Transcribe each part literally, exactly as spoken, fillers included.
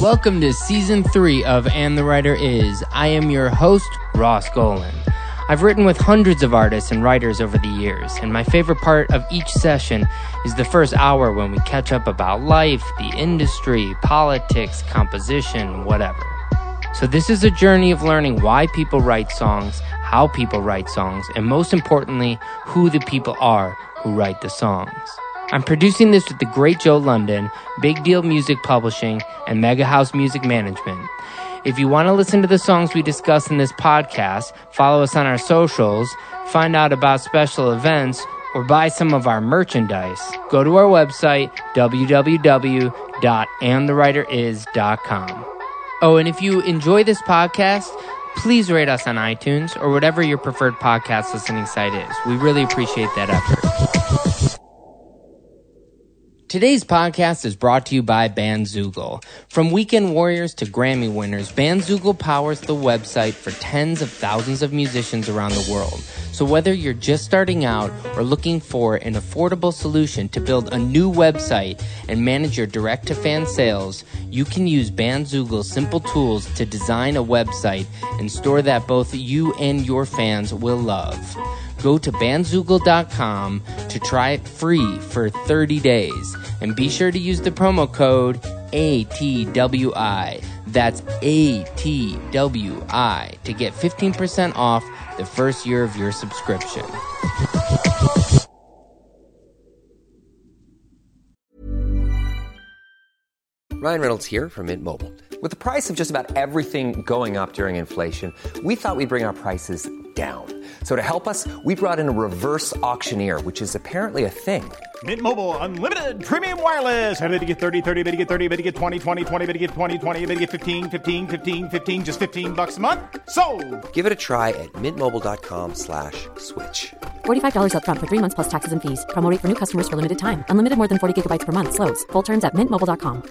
Welcome to Season three of And the Writer Is. I am your host, Ross Golan. I've written with hundreds of artists and writers over the years, and my favorite part of each session is the first hour when we catch up about life, the industry, politics, composition, whatever. So this is a journey of learning why people write songs, how people write songs, and most importantly, who the people are who write the songs. I'm producing this with the great Joe London, Big Deal Music Publishing, and Mega House Music Management. If you want to listen to the songs we discuss in this podcast, follow us on our socials, find out about special events, or buy some of our merchandise, go to our website, w w w dot and the writer is dot com. Oh, and if you enjoy this podcast, please rate us on iTunes or whatever your preferred podcast listening site is. We really appreciate that effort. Today's podcast is brought to you by Bandzoogle. From weekend warriors to Grammy winners, Bandzoogle powers the website for tens of thousands of musicians around the world. So whether you're just starting out or looking for an affordable solution to build a new website and manage your direct-to-fan sales, you can use Bandzoogle's simple tools to design a website and store that both you and your fans will love. Go to bandzoogle dot com to try it free for thirty days. And be sure to use the promo code A T W I. That's A T W I to get fifteen percent off the first year of your subscription. Ryan Reynolds here from Mint Mobile. With the price of just about everything going up during inflation, we thought we'd bring our prices down. So to help us, we brought in a reverse auctioneer, which is apparently a thing. Mint Mobile Unlimited Premium Wireless. How to get thirty, thirty, bit to get thirty, bit to get twenty, twenty, twenty, bit to get twenty, twenty, bit to get fifteen, fifteen, fifteen, fifteen, just fifteen bucks a month? Sold! Give it a try at mintmobile.com slash switch. forty-five dollars up front for three months plus taxes and fees. Promo rate for new customers for limited time. Unlimited more than forty gigabytes per month. Slows full terms at mint mobile dot com.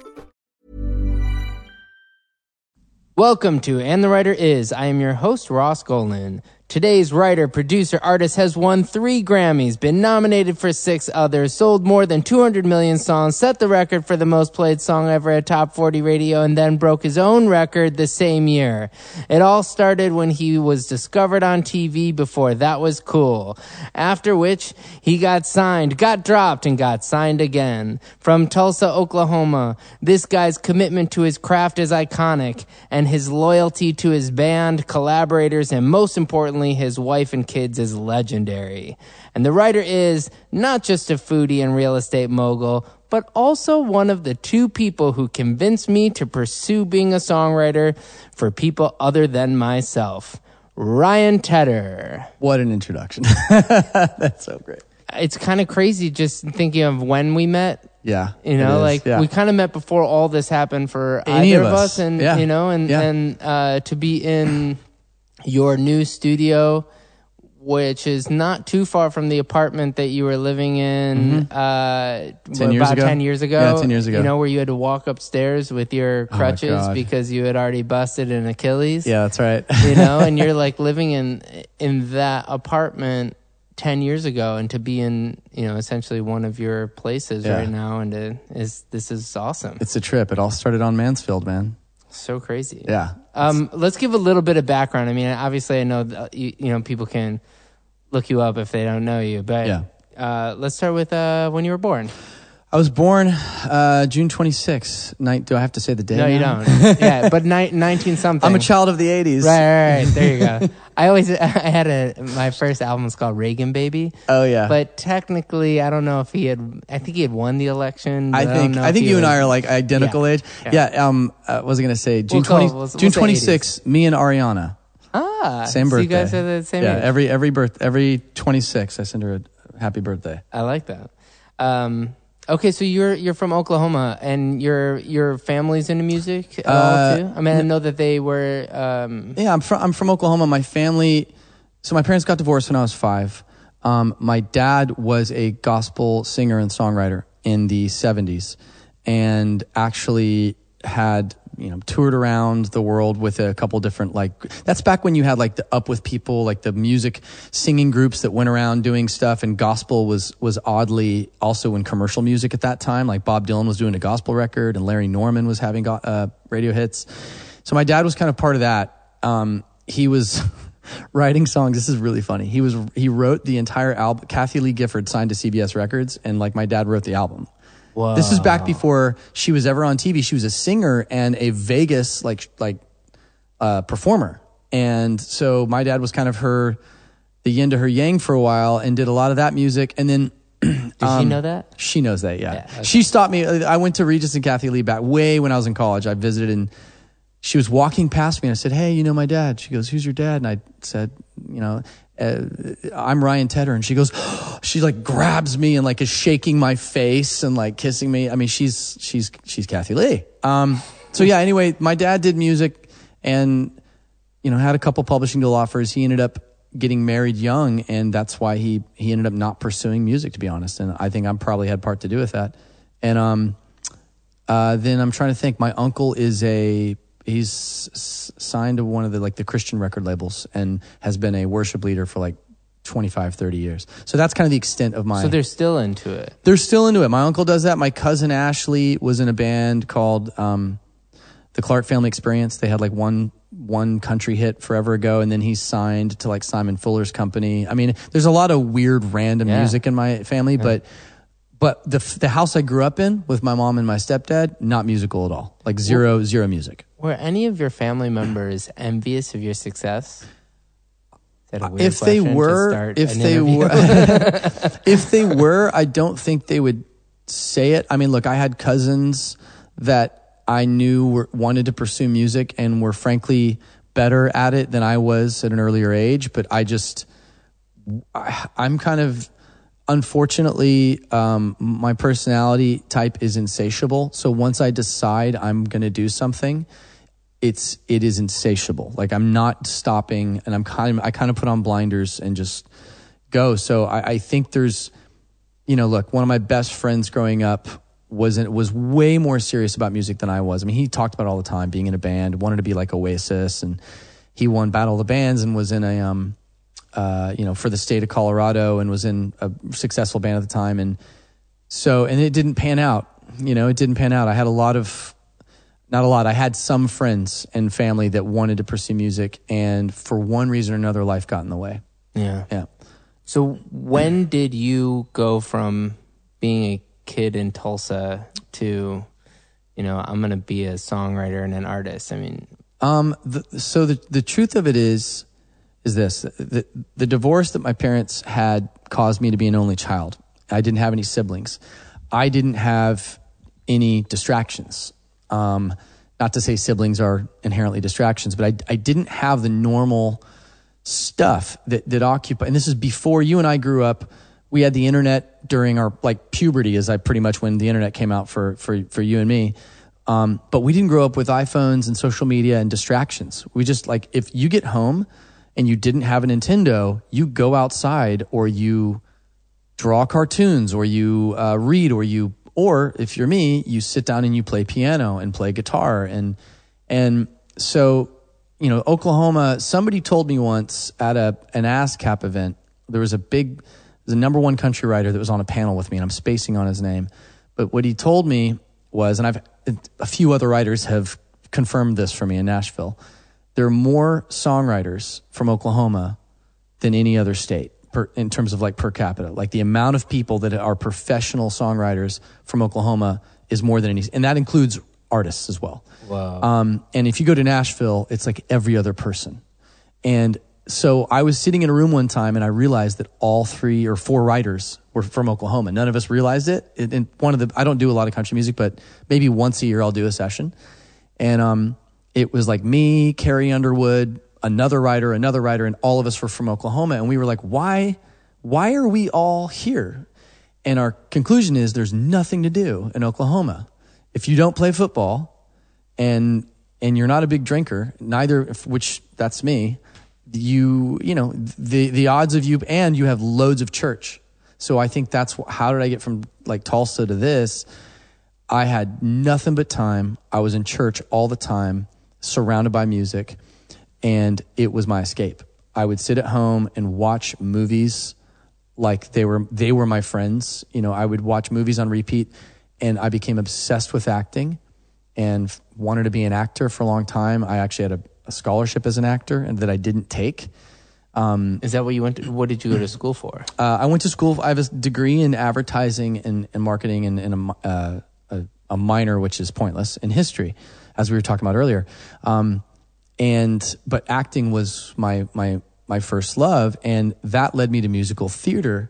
Welcome to And the Writer Is. I am your host, Ross Golan. Today's writer, producer, artist has won three Grammys, been nominated for six others, sold more than two hundred million songs, set the record for the most played song ever at Top forty Radio, and then broke his own record the same year. It all started when he was discovered on T V before that was cool. After which, he got signed, got dropped, and got signed again. From Tulsa, Oklahoma, this guy's commitment to his craft is iconic, and his loyalty to his band, collaborators, and most importantly, his wife and kids is legendary. And the writer is not just a foodie and real estate mogul, but also one of the two people who convinced me to pursue being a songwriter for people other than myself. Ryan Tedder. What an introduction. That's so great. It's kind of crazy just thinking of when we met. Yeah. You know, like yeah. we kind of met before all this happened for Any either of of us. us. And, yeah. you know, and, yeah. and uh, to be in your new studio, which is not too far from the apartment that you were living in mm-hmm. uh, ten years about ago? ten years ago. Yeah, ten years ago. You know, where you had to walk upstairs with your crutches God. because you had already busted an Achilles. Yeah, that's right. You know, and you're like living in in that apartment ten years ago, and to be in, you know, essentially one of your places Yeah. right now, and to, is this is awesome. It's a trip. It all started on Mansfield, man. So crazy. Yeah. Um, let's give a little bit of background. I mean, obviously, I know that, you, you know, people can look you up if they don't know you, but Yeah. uh, let's start with uh, when you were born. I was born uh, June twenty-sixth. Night, do I have to say the day? No, you now? don't. Yeah, but ni- nineteen something. I'm a child of the eighties. Right, right, right. There you go. I always, I had a, my first album was called Reagan Baby. Oh, yeah. But technically, I don't know if he had, I think he had won the election. But I I, don't think know I if think he you and was- I are like identical Yeah. age. Yeah. Yeah. Um. Uh, what was I gonna say? June We'll call- twenty. we'll- we'll June say twenty-sixth. Me and Ariana. Ah, Same so birthday. you guys are the same Yeah. age. Every every birth every twenty-six. I send her a happy birthday. I like that. Um, okay, so you're you're from Oklahoma, and your your family's into music at Uh, all too. I mean, I know that they were. Um, Yeah, I'm from I'm from Oklahoma. My family, so my parents got divorced when I was five. Um, my dad was a gospel singer and songwriter in the seventies, and actually had you know, toured around the world with a couple different, like, that's back when you had like the Up With People, like the music singing groups that went around doing stuff, and gospel was, was oddly also in commercial music at that time. Like Bob Dylan was doing a gospel record and Larry Norman was having uh, radio hits. So my dad was kind of part of that. Um, he was writing songs. This is really funny. He was, he wrote the entire album. Kathy Lee Gifford signed to C B S Records, and like my dad wrote the album. Wow. This is back before she was ever on T V. She was a singer and a Vegas like like uh, performer, and so my dad was kind of her, the yin to her yang for a while, and did a lot of that music. And then, does um, she know that? She knows that, yeah. yeah okay. She stopped me. I went to Regis and Kathy Lee back way when I was in college. I visited, and she was walking past me, and I said, "Hey, you know my dad?" She goes, "Who's your dad?" And I said, "You know, Uh, I'm Ryan Tedder." And she goes, she like grabs me and like is shaking my face and like kissing me. I mean, she's, she's, she's Kathy Lee. Um, so yeah, anyway, my dad did music and, you know, had a couple publishing deal offers. He ended up getting married young, and that's why he, he ended up not pursuing music, to be honest. And I think I probably had part to do with that. And, um, uh, then I'm trying to think, my uncle is a, he's signed to one of the like the Christian record labels and has been a worship leader for like twenty-five, thirty years. So that's kind of the extent of my... So they're still into it. They're still into it. My uncle does that. My cousin Ashley was in a band called um, the Clark Family Experience. They had like one one country hit forever ago, and then he signed to like Simon Fuller's company. I mean, there's a lot of weird random yeah. music in my family, yeah. but but the the house I grew up in with my mom and my stepdad, not musical at all. Like zero, well, zero music. Were any of your family members envious of your success? Is that a weird if they were, if they interview? were, if they were, I don't think they would say it. I mean, look, I had cousins that I knew were, wanted to pursue music and were frankly better at it than I was at an earlier age. But I just, I, I'm kind of, unfortunately, um, my personality type is insatiable. So once I decide I'm going to do something, it's, it is insatiable. Like I'm not stopping, and I'm kind of, I kind of put on blinders and just go. So I, I think there's, you know, look, one of my best friends growing up wasn't, was way more serious about music than I was. I mean, he talked about it all the time, being in a band, wanted to be like Oasis, and he won Battle of the Bands and was in a, um, uh, you know, for the state of Colorado, and was in a successful band at the time. And so, and it didn't pan out, you know, it didn't pan out. I had a lot of, not a lot. I had some friends and family that wanted to pursue music, and for one reason or another, life got in the way. Yeah. Yeah. So when did you go from being a kid in Tulsa to, you know, I'm going to be a songwriter and an artist? I mean, um, the, so the, the truth of it is, is this, the, the divorce that my parents had caused me to be an only child. I didn't have any siblings. I didn't have any distractions. Um, not to say siblings are inherently distractions, but I, I didn't have the normal stuff that, that occupy, and this is before you and I grew up. We had the internet during our like puberty, as I pretty much when the internet came out for, for, for you and me. Um, but we didn't grow up with iPhones and social media and distractions. We just like, if you get home and you didn't have a Nintendo, you go outside, or you draw cartoons, or you uh, read, or you, or if you're me, you sit down and you play piano and play guitar. And, and so, you know, Oklahoma, somebody told me once at a, an ASCAP event, there was a big, the number one country writer that was on a panel with me, and I'm spacing on his name. But what he told me was, and I've, a few other writers have confirmed this for me in Nashville, there are more songwriters from Oklahoma than any other state per, in terms of like per capita. Like the amount of people that are professional songwriters from Oklahoma is more than any, and that includes artists as well. Wow. Um, and if you go to Nashville, it's like every other person. And so I was sitting in a room one time, and I realized that all three or four writers were from Oklahoma. None of us realized it. And one of the, I don't do a lot of country music, but maybe once a year I'll do a session. And, um, it was like me, Carrie Underwood, another writer, another writer, and all of us were from Oklahoma. And we were like, why, why are we all here? And our conclusion is there's nothing to do in Oklahoma. If you don't play football and, and you're not a big drinker, neither, which that's me, you, you know, the, the odds of you, and you have loads of church. So I think that's, how did I get from like Tulsa to this? I had nothing but time. I was in church all the time, surrounded by music, and it was my escape. I would sit at home and watch movies like they were they were my friends. You know, I would watch movies on repeat, and I became obsessed with acting and wanted to be an actor for a long time. I actually had a, a scholarship as an actor and that I didn't take. Um, Is that what you went to, what did you go to school for? Uh, I went to school. I have a degree in advertising and, and marketing and, and a, uh, a, a minor, which is pointless, in history, as we were talking about earlier. Um, and, but acting was my, my, my first love. And that led me to musical theater.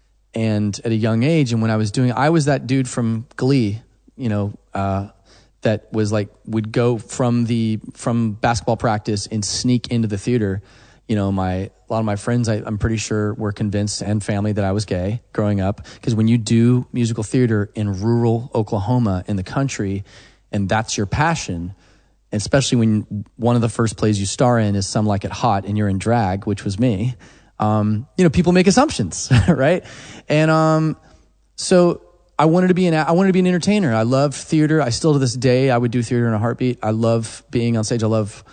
And at a young age, and when I was doing, I was that dude from Glee, you know, uh, that was like, would go from the, from basketball practice and sneak into the theater. You know, my a lot of my friends, I, I'm pretty sure, were convinced, and family, that I was gay growing up. Because when you do musical theater in rural Oklahoma, in the country, and that's your passion, especially when one of the first plays you star in is Some Like It Hot, and you're in drag, which was me, um, you know, people make assumptions, right? And um, so I wanted to be an I wanted to be an entertainer. I loved theater. I still, to this day, I would do theater in a heartbeat. I love being on stage. I love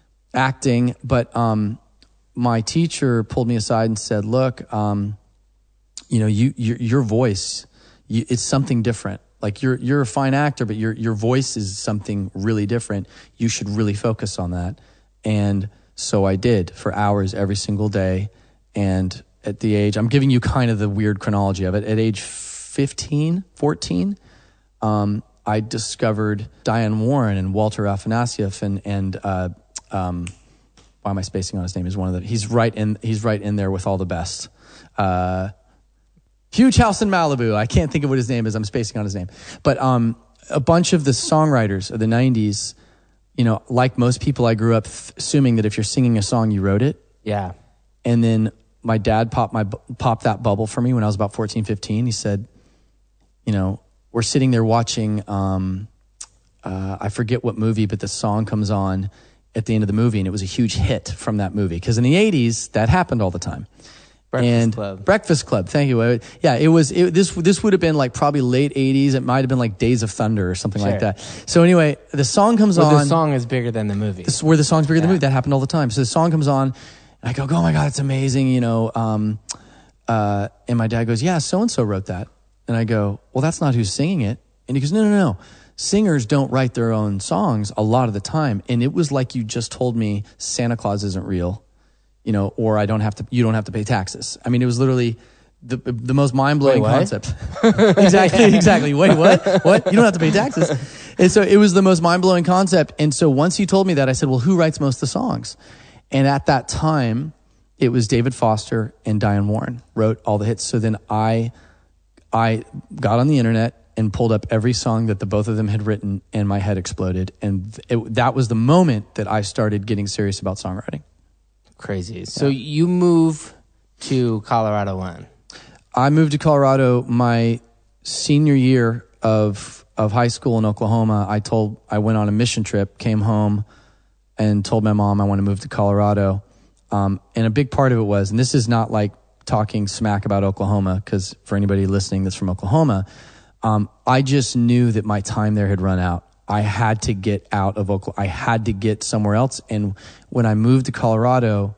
acting, but um. my teacher pulled me aside and said, look, um, you know, you, your, your voice, you, it's something different. Like you're, you're a fine actor, but your, your voice is something really different. You should really focus on that. And so I did for hours every single day. And at the age, I'm giving you kind of the weird chronology of it. At age fifteen, fourteen, um, I discovered Diane Warren and Walter Afanasieff and, and, uh, um, why am I spacing on his name? He's one of the, he's right in, he's right in there with all the best. Uh, Huge House in Malibu. I can't think of what his name is. I'm spacing on his name. But, um, a bunch of the songwriters of the nineties, you know, like most people, I grew up th- assuming that if you're singing a song, you wrote it. Yeah. And then my dad popped my, popped that bubble for me when I was about fourteen, fifteen. He said, you know, we're sitting there watching, um, uh, I forget what movie, but the song comes on at the end of the movie, and it was a huge hit from that movie. Because in the eighties, that happened all the time. Breakfast and Club. Breakfast Club, thank you. Yeah, it was, it, this this would have been like probably late eighties. It might have been like Days of Thunder or something Sure. like that. So anyway, the song comes Well, on. the song is bigger than the movie. This is where the song's bigger Yeah. than the movie. That happened all the time. So the song comes on, and I go, oh my God, it's amazing, you know. Um, uh, and my dad goes, yeah, so-and-so wrote that. And I go, well, that's not who's singing it. And he goes, no, no, no. Singers don't write their own songs a lot of the time. And it was like you just told me Santa Claus isn't real, you know, or I don't have to, you don't have to pay taxes. I mean, it was literally the the most mind-blowing Wait, what? concept. exactly, exactly. Wait, what? What? You don't have to pay taxes. And so it was the most mind-blowing concept. And so once he told me that, I said, well, who writes most of the songs? And at that time, it was David Foster and Diane Warren wrote all the hits. So then I I got on the internet and pulled up every song that the both of them had written, and my head exploded. And it, that was the moment that I started getting serious about songwriting. Crazy. So you move to Colorado when? I moved to Colorado my senior year of of high school in Oklahoma. I told I went on a mission trip, came home, and told my mom I want to move to Colorado. Um, and a big part of it was, and this is not like talking smack about Oklahoma, because for anybody listening that's from Oklahoma, um, I just knew that my time there had run out. I had to get out of Oklahoma. I had to get somewhere else. And when I moved to Colorado,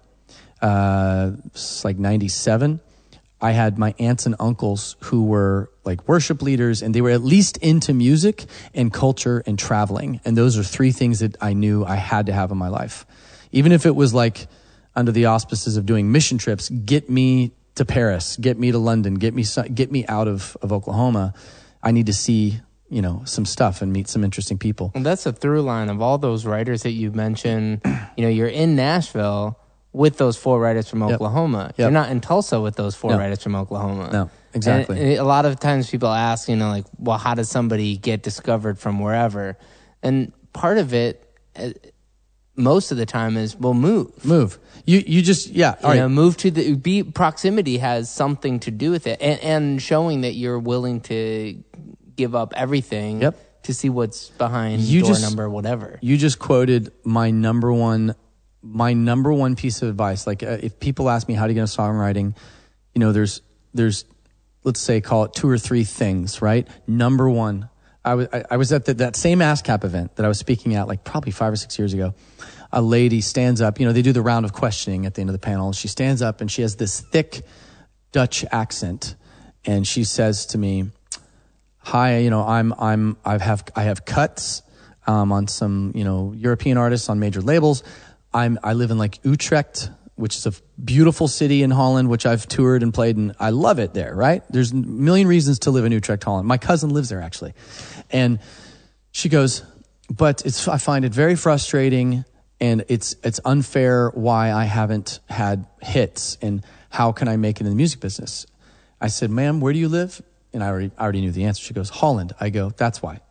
uh, it's like ninety-seven, I had my aunts and uncles who were like worship leaders, and they were at least into music and culture and traveling. And those are three things that I knew I had to have in my life. Even if it was like under the auspices of doing mission trips, get me to Paris, get me to London, get me, get me out of, of Oklahoma. I need to see, you know, some stuff and meet some interesting people. And that's a through line of all those writers that you mentioned. You know, you're in Nashville with those four writers from Yep. Oklahoma. Yep. You're not in Tulsa with those four No. writers from Oklahoma. No, exactly. And a lot of times people ask, you know, like, well, how does somebody get discovered from wherever? And part of it, uh, most of the time, is, well, move. Move. You you just, yeah. You All know, right. move to the, be, proximity has something to do with it. And, and showing that you're willing to give up everything Yep. to see what's behind You door just- number, whatever. You just quoted my number one, my number one piece of advice. Like uh, if people ask me how to get into songwriting, you know, there's, there's, let's say, call it two or three things, right? Number one, I was I, I was at the, that same ASCAP event that I was speaking at like probably five or six years ago. A lady stands up. You know, they do the round of questioning at the end of the panel. She stands up and she has this thick Dutch accent, and she says to me, "Hi, you know, I'm I'm I have I have cuts um, on some you know European artists on major labels. I'm I live in like Utrecht, which is a beautiful city in Holland, which I've toured and played, and I love it there, right? There's a million reasons to live in Utrecht, Holland. My cousin lives there, actually." And she goes, "But it's I find it very frustrating, and it's it's unfair why I haven't had hits, and how can I make it in the music business?" I said, "Ma'am, where do you live?" And I already, I already knew the answer. She goes, "Holland." I go, "That's why."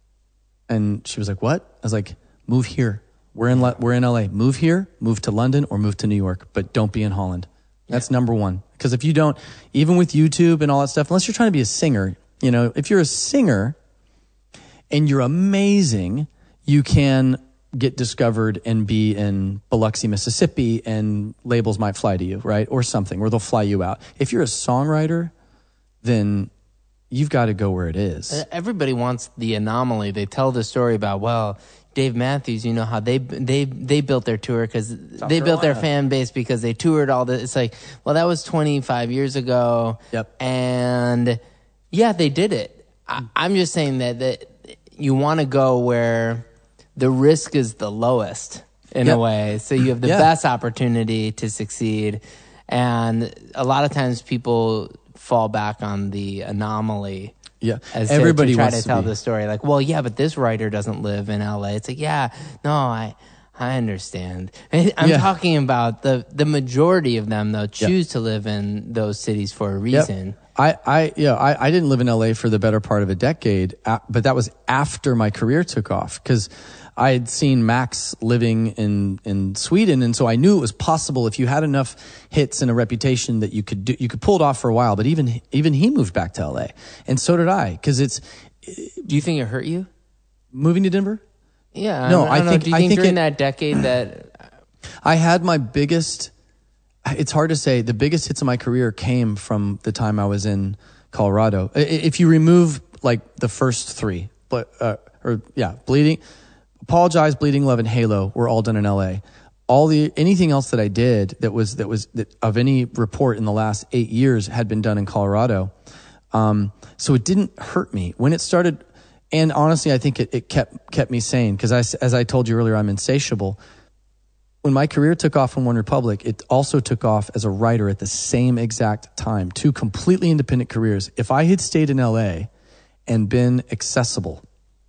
And she was like, "What?" I was like, "Move here. We're in we're in L A. Move here, move to London, or move to New York, but don't be in Holland." That's yeah. number one. Because if you don't, even with YouTube and all that stuff, unless you're trying to be a singer, you know, if you're a singer and you're amazing, you can get discovered and be in Biloxi, Mississippi, and labels might fly to you, right? Or something, or they'll fly you out. If you're a songwriter, then you've got to go where it is. Everybody wants the anomaly. They tell the story about, well, Dave Matthews, you know how they they they built their tour because they Carolina. built their fan base because they toured all this. It's like, well, that was twenty-five years ago. Yep. And yeah, they did it. I, I'm just saying that, that you want to go where the risk is the lowest in yep. a way. So you have the yeah. best opportunity to succeed. And a lot of times people fall back on the anomaly. Yeah, as everybody to, to try wants to to tell be. the story. Like, well, yeah, but this writer doesn't live in L A. It's like, yeah, no, I, I understand. I'm yeah. talking about the the majority of them though choose yep. to live in those cities for a reason. Yep. I, I, yeah, I, I didn't live in L A for the better part of a decade, but that was after my career took off because I had seen Max living in, in Sweden, and so I knew it was possible if you had enough hits and a reputation that you could do, you could pull it off for a while. But even even he moved back to L A, and so did I. Because it's. Do you think it hurt you moving to Denver? Yeah, no, I, I, I think know. Do you I think, think during it, that decade that I had my biggest. It's hard to say. The biggest hits of my career came from the time I was in Colorado. If you remove like the first three, but uh, or yeah, Bleeding. Apologize, Bleeding Love, and Halo were all done in L A. All the anything else that I did that was that was that of any report in the last eight years had been done in Colorado. Um, so it didn't hurt me when it started. And honestly, I think it, it kept kept me sane because I, as I told you earlier, I'm insatiable. When my career took off in One Republic, it also took off as a writer at the same exact time. Two completely independent careers. If I had stayed in L A and been accessible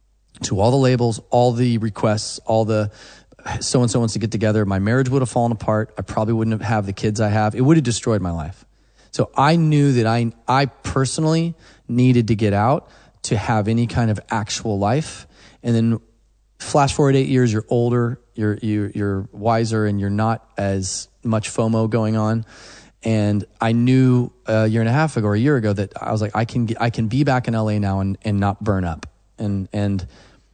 to all the labels, all the requests, all the so-and-so wants to get together, my marriage would have fallen apart. I probably wouldn't have had the kids I have. It would have destroyed my life. So I knew that I, I personally needed to get out to have any kind of actual life. And then flash forward eight years, you're older, you're, you're, you're wiser, and you're not as much FOMO going on. And I knew a year and a half ago or a year ago that I was like, I can get, I can be back in L A now and, and not burn up. And, and,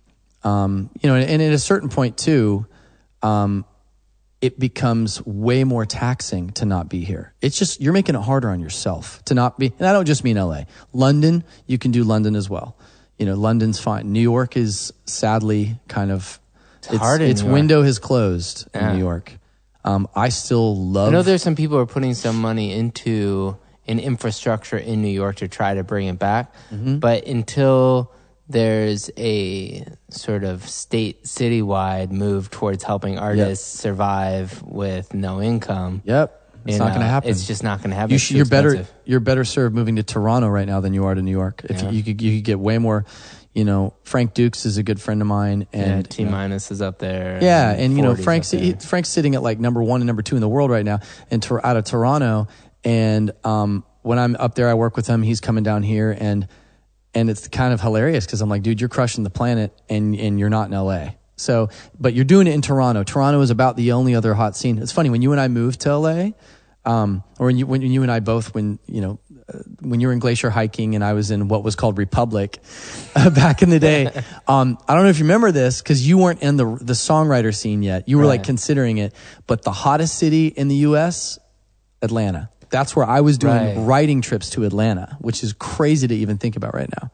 Um, you know, and at a certain point too, um, it becomes way more taxing to not be here. It's just, you're making it harder on yourself to not be, and I don't just mean L A. London, you can do London as well. You know, London's fine. New York is sadly kind of, it's, it's hard in its New York. window has closed yeah. in New York. Um, I still love. I know there's some people who are putting some money into an infrastructure in New York to try to bring it back. Mm-hmm. But until there's a sort of state citywide move towards helping artists yep. survive with no income. Yep. It's you not know, going to happen. It's just not going to happen. You sh- you're better. You're better served moving to Toronto right now than you are to New York. If yeah. you, you could, you could get way more. You know, Frank Dukes is a good friend of mine, and yeah, T minus you know, is up there. Yeah, and, and you know, Frank's he, Frank's sitting at like number one and number two in the world right now, and to, out of Toronto. And um, when I'm up there, I work with him. He's coming down here, and and it's kind of hilarious because I'm like, dude, you're crushing the planet, and and you're not in L A. So, but you're doing it in Toronto. Toronto is about the only other hot scene. It's funny when you and I moved to L A. Um, or when you, when you and I both, when, you know, uh, when you were in Glacier hiking and I was in what was called Republic uh, back in the day. um, I don't know if you remember this because you weren't in the, the songwriter scene yet. You were right. like considering it, but the hottest city in the U S, Atlanta. That's where I was doing right. writing trips to Atlanta, which is crazy to even think about right now.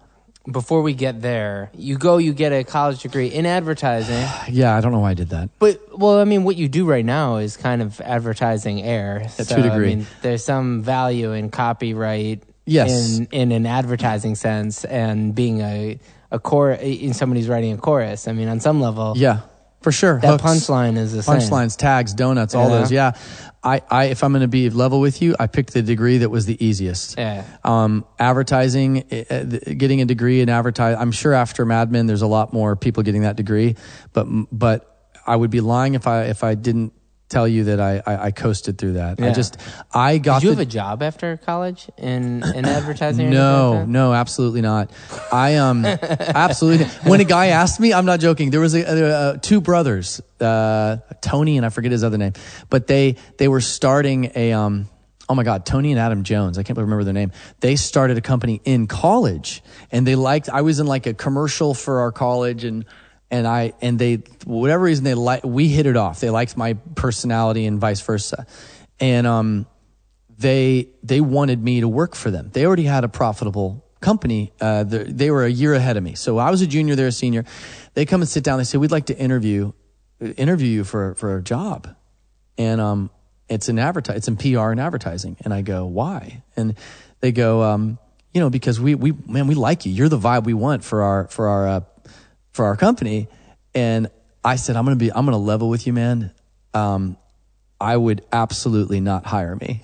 before we get there, you go, you get a college degree in advertising. Yeah, I don't know why I did that. But, well, I mean, what you do right now is kind of advertising air. Yeah, so, to a degree. I mean, there's some value in copyright Yes. in, in an advertising sense and being a, a core, in somebody who's writing a chorus. I mean, on some level. Yeah, for sure. That Hooks, punchline is the same. punchlines, tags, donuts, all Yeah. those. Yeah. I, I, if I'm going to be level with you, I picked the degree that was the easiest. Yeah. Um, advertising, uh, getting a degree in advertising. I'm sure after Mad Men, there's a lot more people getting that degree, but, but I would be lying if I, if I didn't tell you that I, I, I coasted through that. Yeah. I just, I got Did you the, have a job after college in, in advertising? or No, anything like that? no, absolutely not. I um, absolutely. When a guy asked me, I'm not joking. There was a, uh, two brothers, uh, Tony and I forget his other name, but they they were starting a um. Oh my God, Tony and Adam Jones. I can't remember their name. They started a company in college, and they liked. I was in like a commercial for our college, and and I and they whatever reason they like we hit it off. They liked my personality and vice versa, and um. They they wanted me to work for them. They already had a profitable company. Uh, they were a year ahead of me. So I was a junior, they're a senior. They come and sit down. They say, "We'd like to interview interview you for for a job," and um, it's in adverti- It's in P R and advertising. And I go, "Why?" And they go, um, "You know, because we we man, we like you. You're the vibe we want for our for our uh, for our company." And I said, "I'm gonna be I'm gonna level with you, man." Um, I would absolutely not hire me.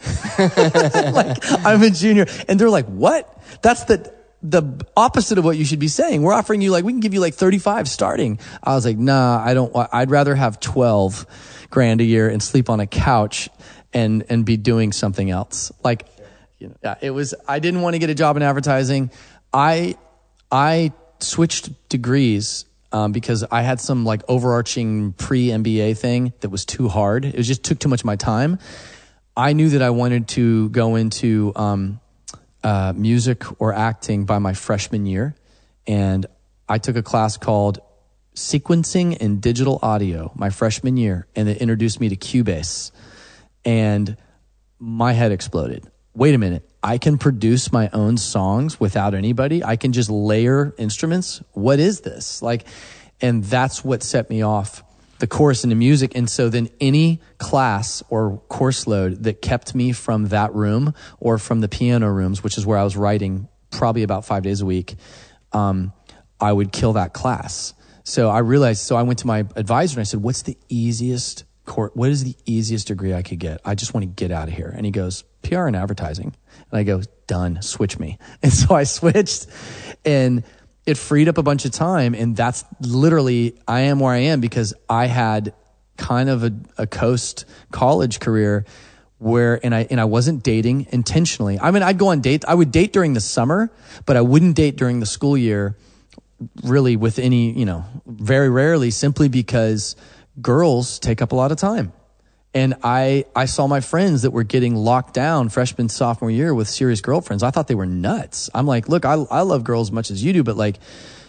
Like, I'm a junior. And they're like, what? That's the the opposite of what you should be saying. We're offering you like, we can give you like thirty-five starting. I was like, nah, I don't want, I'd rather have twelve grand a year and sleep on a couch and, and be doing something else. Like, you know, yeah, it was, I didn't want to get a job in advertising. I, I switched degrees Um, because I had some like overarching pre-M B A thing that was too hard. It was just took too much of my time. I knew that I wanted to go into um, uh, music or acting by my freshman year. And I took a class called Sequencing and Digital Audio my freshman year. And it introduced me to Cubase. And my head exploded. Wait a minute. I can produce my own songs without anybody. I can just layer instruments. What is this? Like, and that's what set me off the course into music. And so then any class or course load that kept me from that room or from the piano rooms, which is where I was writing probably about five days a week, um, I would kill that class. So I realized, so I went to my advisor and I said, what's the easiest course? What is the easiest degree I could get? I just want to get out of here. And he goes, P R and advertising. And I go, done, switch me. And so I switched and it freed up a bunch of time. And that's literally, I am where I am because I had kind of a, a coast college career where, and I, and I wasn't dating intentionally. I mean, I'd go on dates. I would date during the summer, but I wouldn't date during the school year really with any, you know, very rarely simply because girls take up a lot of time. And I, I saw my friends that were getting locked down freshman, sophomore year with serious girlfriends. I thought they were nuts. I'm like, look, I, I love girls as much as you do, but like,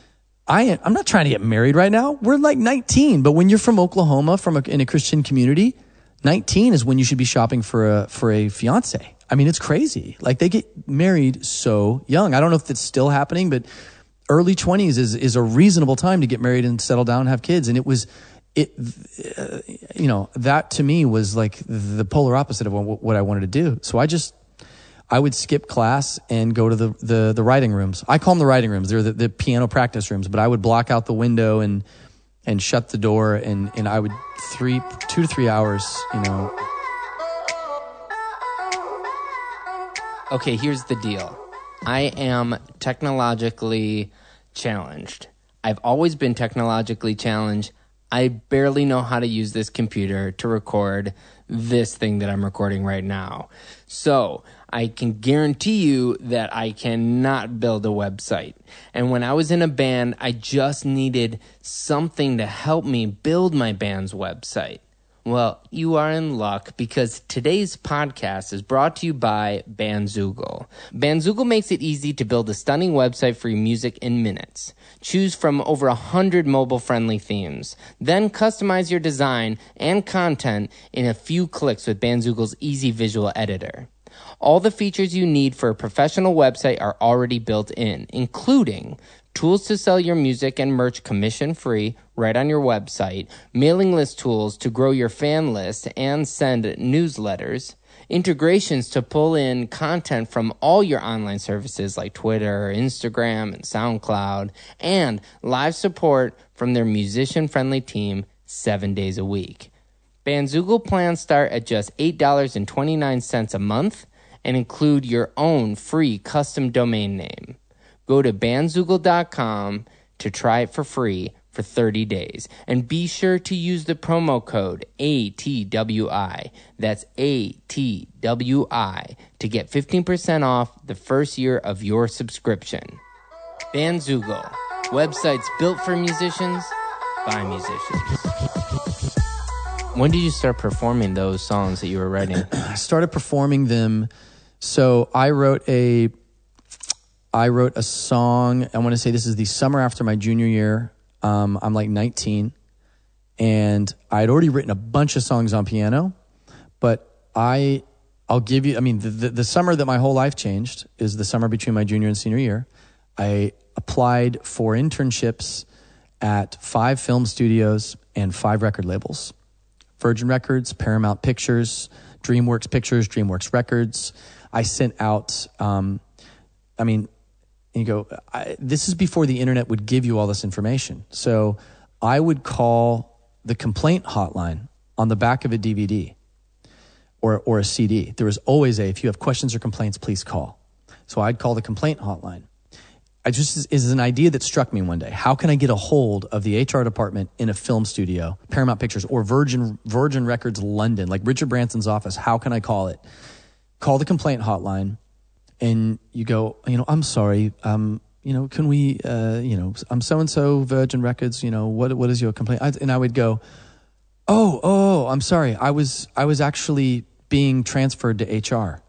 I, I'm not trying to get married right now. We're like nineteen, but when you're from Oklahoma, from a, in a Christian community, nineteen is when you should be shopping for a, for a fiance. I mean, it's crazy. Like they get married so young. I don't know if that's still happening, but early twenties is, is a reasonable time to get married and settle down and have kids. And it was, It, uh, you know, that to me was like the polar opposite of what, what I wanted to do. So I just, I would skip class and go to the, the, the writing rooms. I call them the writing rooms. They're the, the piano practice rooms, but I would block out the window and, and shut the door. And, and I would three, two to three hours, you know. Okay, here's the deal. I am technologically challenged. I've always been technologically challenged. I barely know how to use this computer to record this thing that I'm recording right now. So I can guarantee you that I cannot build a website. And when I was in a band, I just needed something to help me build my band's website. Well, you are in luck because today's podcast is brought to you by Bandzoogle. Bandzoogle makes it easy to build a stunning website for your music in minutes. Choose from over one hundred mobile-friendly themes. Then customize your design and content in a few clicks with Bandzoogle's easy visual editor. All the features you need for a professional website are already built in, including tools to sell your music and merch commission-free right on your website, mailing list tools to grow your fan list and send newsletters, integrations to pull in content from all your online services like Twitter, Instagram, and SoundCloud, and live support from their musician-friendly team seven days a week. Bandzoogle plans start at just eight dollars and twenty-nine cents a month and include your own free custom domain name. Go to bandzoogle dot com to try it for free for thirty days. And be sure to use the promo code A T W I. That's A T W I to get fifteen percent off the first year of your subscription. Bandzoogle. Websites built for musicians by musicians. When did you start performing those songs that you were writing? I started performing them. So I wrote a I wrote a song. I want to say this is the summer after my junior year. Um, I'm like nineteen, and I had already written a bunch of songs on piano. But I, I'll give you. I mean, the, the, the summer that my whole life changed is the summer between my junior and senior year. I applied for internships at five film studios and five record labels: Virgin Records, Paramount Pictures, DreamWorks Pictures, DreamWorks Records. I sent out. Um, I mean. And you go, I, this is before the internet would give you all this information. So I would call the complaint hotline on the back of a D V D or, or a C D. There was always a, if you have questions or complaints, please call. So I'd call the complaint hotline. I just, is an idea that struck me one day. How can I get a hold of the H R department in a film studio, Paramount Pictures, or Virgin, Virgin Records London, like Richard Branson's office? How can I call it? Call the complaint hotline. And you go, you know, I'm sorry, um, you know, can we, uh, you know, I'm so-and-so Virgin Records, you know, what what is your complaint? I, and I would go, oh, oh, I'm sorry. I was I was actually being transferred to H R.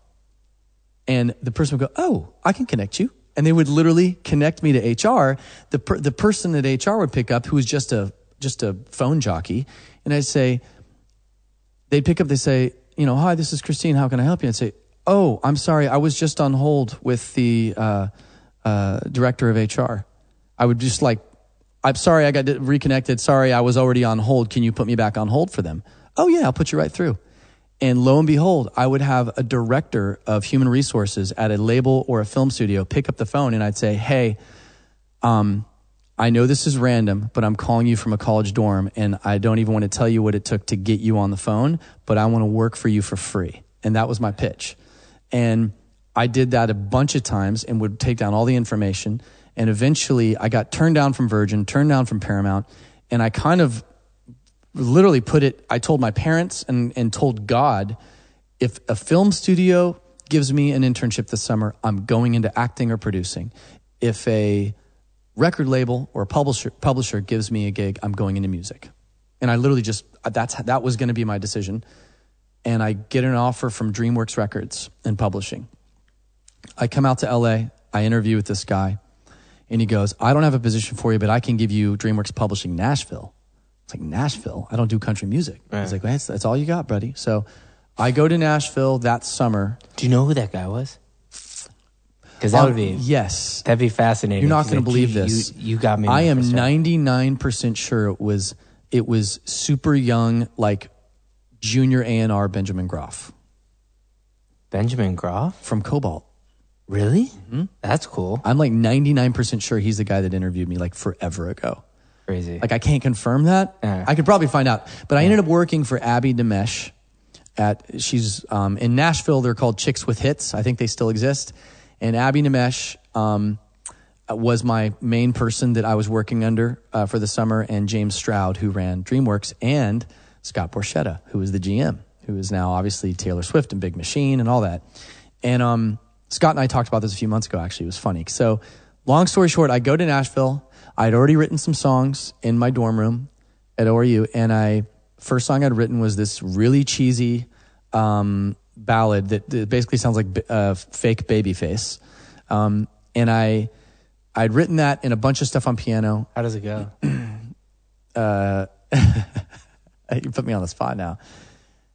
And the person would go, oh, I can connect you. And they would literally connect me to H R. The per, the person at H R would pick up, who was just a just a phone jockey. And I'd say, they'd pick up, they say, you know, hi, this is Christine. How can I help you? And I'd say, oh, I'm sorry. I was just on hold with the uh, uh, director of H R. I would just like, I'm sorry, I got reconnected. Sorry, I was already on hold. Can you put me back on hold for them? Oh, yeah, I'll put you right through. And lo and behold, I would have a director of human resources at a label or a film studio pick up the phone, and I'd say, hey, um, I know this is random, but I'm calling you from a college dorm, and I don't even want to tell you what it took to get you on the phone, but I want to work for you for free. And that was my pitch. And I did that a bunch of times and would take down all the information. And eventually I got turned down from Virgin, turned down from Paramount. And I kind of literally put it, I told my parents and, and told God, if a film studio gives me an internship this summer, I'm going into acting or producing. If a record label or a publisher, publisher gives me a gig, I'm going into music. And I literally just, that's, that was going to be my decision. And I get an offer from DreamWorks Records and Publishing. I come out to L A, I interview with this guy, and he goes, I don't have a position for you, but I can give you DreamWorks Publishing Nashville. It's like, Nashville? I don't do country music. Right. I was like, well, that's, that's all you got, buddy. So I go to Nashville that summer. Do you know who that guy was? Because that um, would be... Yes. That'd be fascinating. You're not going like, to believe you, this. You, you got me. I am ninety-nine percent sure it was, it was super young, like... Junior A and R Benjamin Groff. Benjamin Groff? From Cobalt. Really? Mm-hmm. That's cool. I'm like ninety-nine percent sure he's the guy that interviewed me like forever ago. Crazy. Like I can't confirm that. Yeah. I could probably find out. But I ended up working for Abby Demesh at, she's um, in Nashville, they're called Chicks with Hits. I think they still exist. And Abby Demesh um, was my main person that I was working under uh, for the summer, and James Stroud, who ran DreamWorks, and Scott Borchetta, who was the G M, who is now obviously Taylor Swift and Big Machine and all that. And um, Scott and I talked about this a few months ago, actually. It was funny. So long story short, I go to Nashville. I'd already written some songs in my dorm room at O R U. And I first song I'd written was this really cheesy um, ballad that, that basically sounds like uh, fake Babyface. Um, and I, I'd written that and a bunch of stuff on piano. How does it go? uh, you put me on the spot now.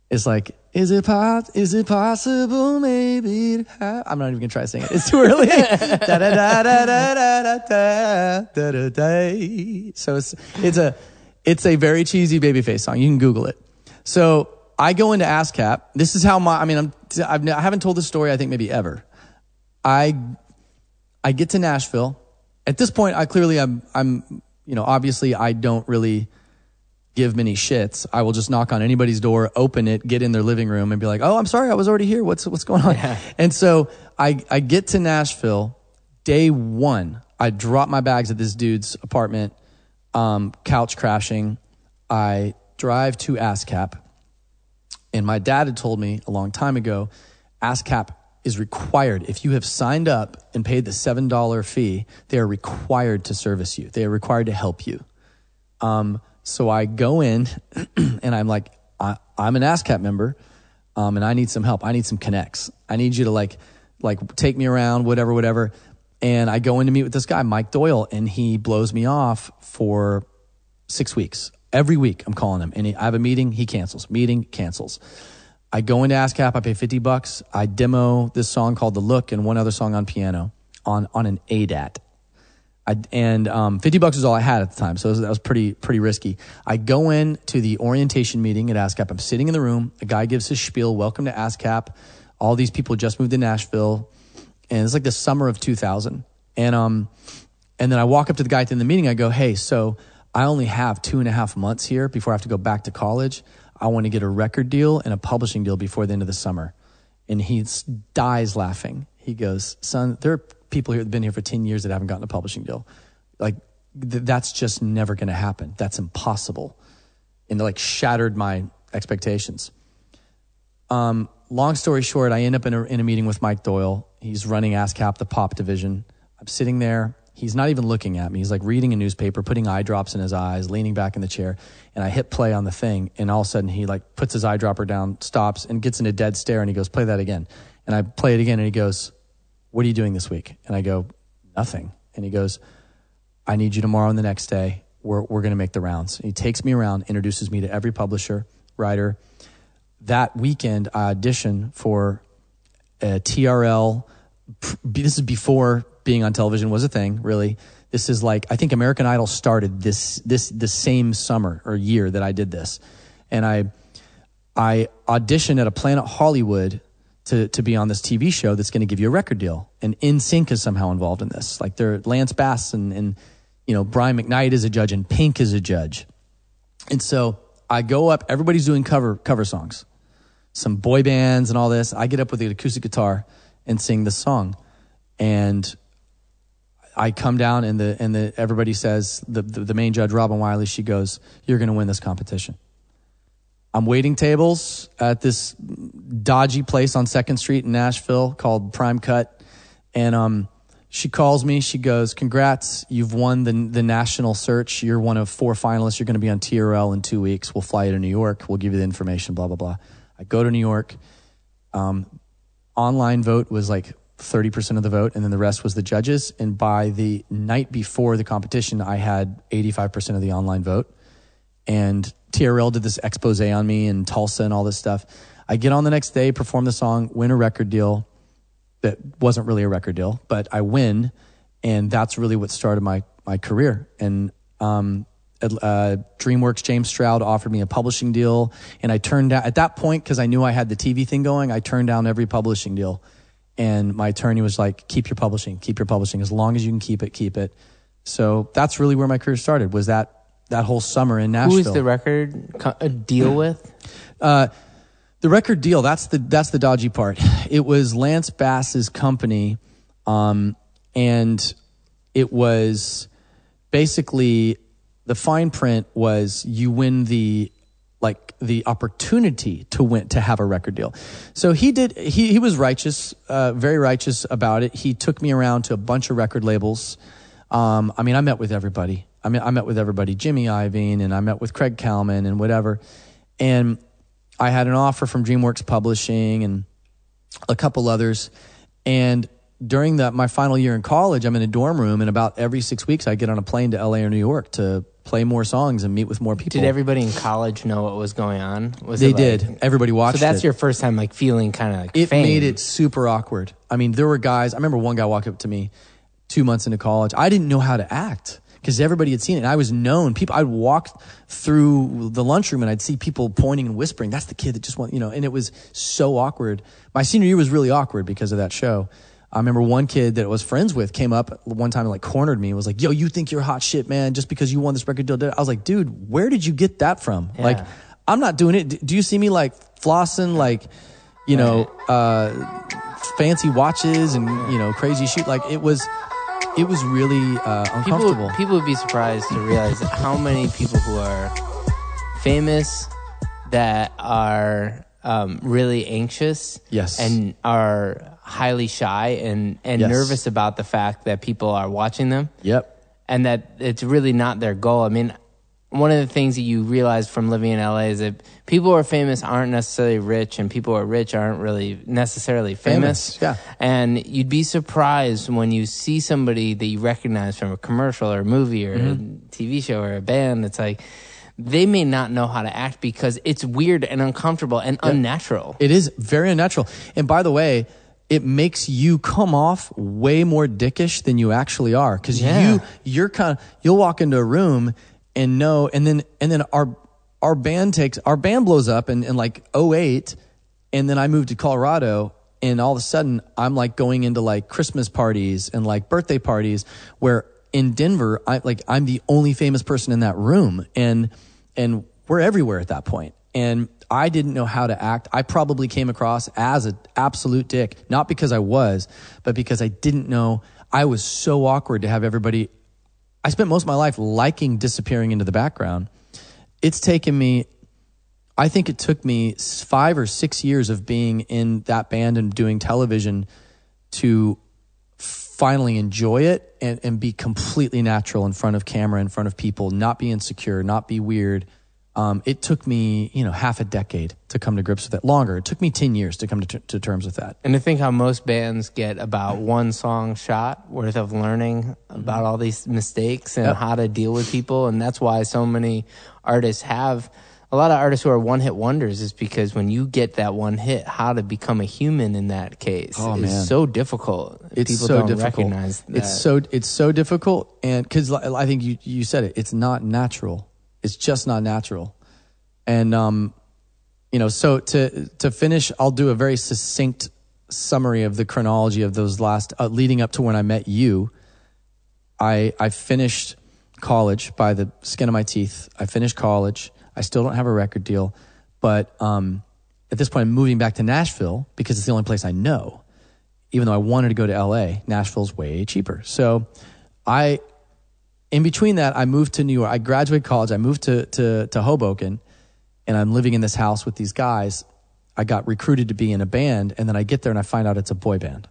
It's like, is it pos- is it possible maybe to have... I'm not even going to try to sing it. It's too early. da, da, da, da, da, da, da, da, da, da. So it's, it's a, it's a very cheesy Babyface song. You can Google it. So I go into ASCAP. This is how my, I mean, I'm, I've, I haven't told this story, I think maybe ever. I, I get to Nashville. At this point, I clearly, I'm, I'm, you know, obviously I don't really give many shits. I will just knock on anybody's door, open it, get in their living room and be like, oh, I'm sorry, I was already here. What's, what's going on? Yeah. And so I, I get to Nashville. Day one, I drop my bags at this dude's apartment, um, couch crashing. I drive to ASCAP. And my dad had told me a long time ago, ASCAP is required. If you have signed up and paid the seven dollar fee, they are required to service you. They are required to help you. Um, So I go in and I'm like, I, I'm an ASCAP member, um, and I need some help. I need some connects. I need you to like, like take me around, whatever, whatever. And I go in to meet with this guy, Mike Doyle, and he blows me off for six weeks. Every week I'm calling him, and he, I have a meeting, he cancels. Meeting, cancels. I go into ASCAP, I pay fifty bucks. I demo this song called The Look and one other song on piano on, on an A D A T. I, and um, fifty bucks was all I had at the time, so that was pretty pretty risky. I go in to the orientation meeting at ASCAP. I'm sitting in the room. A guy gives his spiel, welcome to ASCAP. All these people just moved to Nashville. And it's like the summer of two thousand. And um, and then I walk up to the guy at the end of the meeting. I go, hey, so I only have two and a half months here before I have to go back to college. I want to get a record deal and a publishing deal before the end of the summer. And he dies laughing. He goes, son, there are people here that have been here for ten years that haven't gotten a publishing deal. Like, th- that's just never going to happen. That's impossible. And it like shattered my expectations. Um, long story short, I end up in a, in a meeting with Mike Doyle. He's running ASCAP, the pop division. I'm sitting there. He's not even looking at me. He's like reading a newspaper, putting eye drops in his eyes, leaning back in the chair. And I hit play on the thing. And all of a sudden he like puts his eyedropper down, stops, and gets in a dead stare. And he goes, play that again. And I play it again. And he goes, what are you doing this week? And I go, nothing. And he goes, I need you tomorrow and the next day. We're, we're going to make the rounds. And he takes me around, introduces me to every publisher, writer. That weekend, I auditioned for a T R L. This is before being on television was a thing, really. This is like, I think American Idol started this, this, the same summer or year that I did this. And I, I auditioned at a Planet Hollywood to, to be on this T V show that's going to give you a record deal. And N Sync is somehow involved in this. Like they're Lance Bass and, and, you know, Brian McKnight is a judge and Pink is a judge. And so I go up, everybody's doing cover, cover songs, some boy bands and all this. I get up with the acoustic guitar and sing the song. And I come down and the, and the, everybody says, the, the, the main judge, Robin Wiley, she goes, you're going to win this competition. I'm waiting tables at this dodgy place on second Street in Nashville called Prime Cut. And um, she calls me. She goes, congrats, you've won the the national search. You're one of four finalists. You're going to be on T R L in two weeks. We'll fly you to New York. We'll give you the information, blah, blah, blah. I go to New York. Um, online vote was like thirty percent of the vote, and then the rest was the judges. And by the night before the competition, I had eighty-five percent of the online vote. And T R L did this expose on me in Tulsa and all this stuff. I get on the next day, perform the song, win a record deal that wasn't really a record deal, but I win, and that's really what started my my career. And um, uh, DreamWorks, James Stroud offered me a publishing deal, and I turned down, at that point, because I knew I had the T V thing going, I turned down every publishing deal. And my attorney was like, keep your publishing, keep your publishing. As long as you can keep it, keep it. So that's really where my career started, was that that whole summer in Nashville. Who is the record co- deal with? Uh, the record deal, that's the that's the dodgy part. It was Lance Bass's company, um, and it was basically, the fine print was you win the like the opportunity to win, to have a record deal. So he did, he, he was righteous, uh, very righteous about it. He took me around to a bunch of record labels. Um, I mean, I met with everybody. I mean, I met with everybody, Jimmy Iovine, and I met with Craig Kalman and whatever. And I had an offer from DreamWorks Publishing and a couple others. And during that, my final year in college, I'm in a dorm room, and about every six weeks I get on a plane to L A or New York to play more songs and meet with more people. Did everybody in college know what was going on? Was they it like, did. Everybody watched it. So that's it. your first time like feeling kind of like It fame. made it super awkward. I mean, there were guys, I remember one guy walked up to me two months into college. I didn't know how to act because everybody had seen it. And I was known. People, I'd walk through the lunchroom and I'd see people pointing and whispering, that's the kid that just went, you know, and it was so awkward. My senior year was really awkward because of that show. I remember one kid that I was friends with came up one time and like cornered me and was like, yo, you think you're hot shit, man, just because you won this record deal. I was like, dude, where did you get that from? Yeah. Like, I'm not doing it. Do you see me like flossing, like, you know, uh, fancy watches and, you know, crazy shoot? Like it was, it was really uh, uncomfortable. People, people would be surprised to realize how many people who are famous that are um, really anxious Yes. and are highly shy and, and Yes. nervous about the fact that people are watching them. Yep. And that it's really not their goal. I mean, one of the things that you realize from living in L A is that people who are famous aren't necessarily rich, and people who are rich aren't really necessarily famous. Famous, yeah. And you'd be surprised when you see somebody that you recognize from a commercial or a movie or Mm-hmm. a T V show or a band. It's like they may not know how to act because it's weird and uncomfortable and unnatural. It is very unnatural. And by the way, it makes you come off way more dickish than you actually are. Cause Yeah. you, you're kind of, you'll walk into a room and know, and then, and then our, our band takes, our band blows up in, in like oh eight. And then I moved to Colorado and all of a sudden I'm like going into like Christmas parties and like birthday parties where in Denver, I like, I'm the only famous person in that room. And, and we're everywhere at that point. And I didn't know how to act. I probably came across as an absolute dick, not because I was, but because I didn't know. I was so awkward to have everybody. I spent most of my life liking disappearing into the background. It's taken me, I think it took me five or six years of being in that band and doing television to finally enjoy it and, and be completely natural in front of camera, in front of people, not be insecure, not be weird. Um, it took me, you know, half a decade to come to grips with it. Longer. It took me ten years to come to, t- to terms with that. And to think how most bands get about one song shot worth of learning about all these mistakes and Yep. how to deal with people. And that's why so many artists have, a lot of artists who are one-hit wonders is because when you get that one hit, how to become a human in that case Oh, is man. so difficult. It's people so don't difficult. recognize that. It's so it's so difficult, and because I think you you said it, it's not natural. It's just not natural. And um, you know, so to to finish, I'll do a very succinct summary of the chronology of those last uh, leading up to when I met you. I I finished college by the skin of my teeth. I finished college. I still don't have a record deal, but um, at this point, I'm moving back to Nashville because it's the only place I know. Even though I wanted to go to L A, Nashville's way cheaper. So I, in between that, I moved to New York. I graduated college. I moved to, to, to Hoboken, and I'm living in this house with these guys. I got recruited to be in a band, and then I get there and I find out it's a boy band.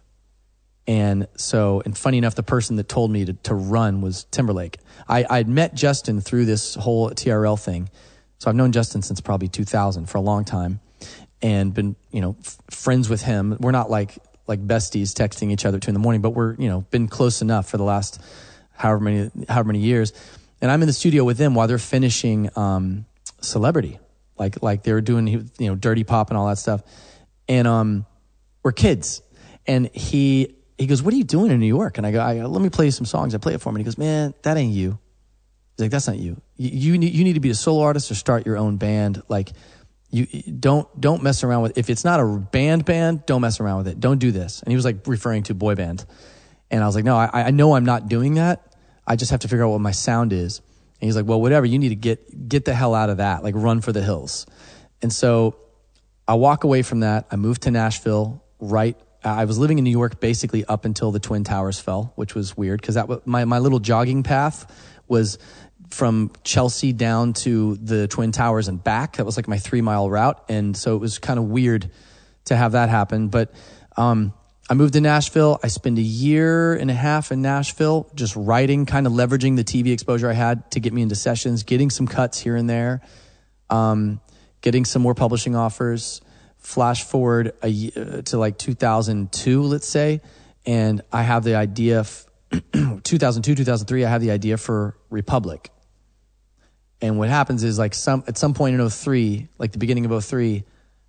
And so, and funny enough, the person that told me to, to run was Timberlake. I, I'd met Justin through this whole T R L thing. So I've known Justin since probably two thousand for a long time and been, you know, f- friends with him. We're not like, like besties texting each other at two in the morning, but we're, you know, been close enough for the last however many, however many years. And I'm in the studio with them while they're finishing, um, Celebrity. Like, like they were doing, you know, Dirty Pop and all that stuff. And, um, we're kids. And he, he goes, what are you doing in New York? And I go, I go, let me play you some songs. I play it for him. And he goes, man, that ain't you. He's like, that's not you. You, you need, you need to be a solo artist or start your own band. Like, you don't, don't mess around with, if it's not a band band, don't mess around with it. Don't do this. And he was like referring to boy band. And I was like, no, I, I know I'm not doing that. I just have to figure out what my sound is. And he's like, well, whatever, you need to get, get the hell out of that. Like, run for the hills. And so I walk away from that. I moved to Nashville, right? I was living in New York basically up until the Twin Towers fell, which was weird because that was my, my little jogging path was from Chelsea down to the Twin Towers and back. That was like my three mile route. And so it was kind of weird to have that happen. But um, I moved to Nashville. I spent a year and a half in Nashville just writing, kind of leveraging the T V exposure I had to get me into sessions, getting some cuts here and there, um, getting some more publishing offers. Flash forward a year, to like two thousand two, let's say, and I have the idea, f- two thousand two, two thousand three, I have the idea for Republic. And what happens is like some at some point in oh three, like the beginning of oh three,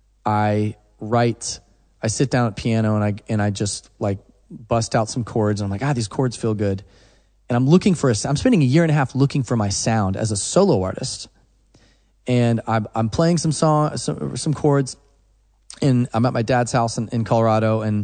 I write, I sit down at piano and I and I just like bust out some chords and I'm like, ah, these chords feel good. And I'm looking for a, I'm spending a year and a half looking for my sound as a solo artist. And I'm, I'm playing some song, some, some chords, and I'm at my dad's house in, in Colorado, and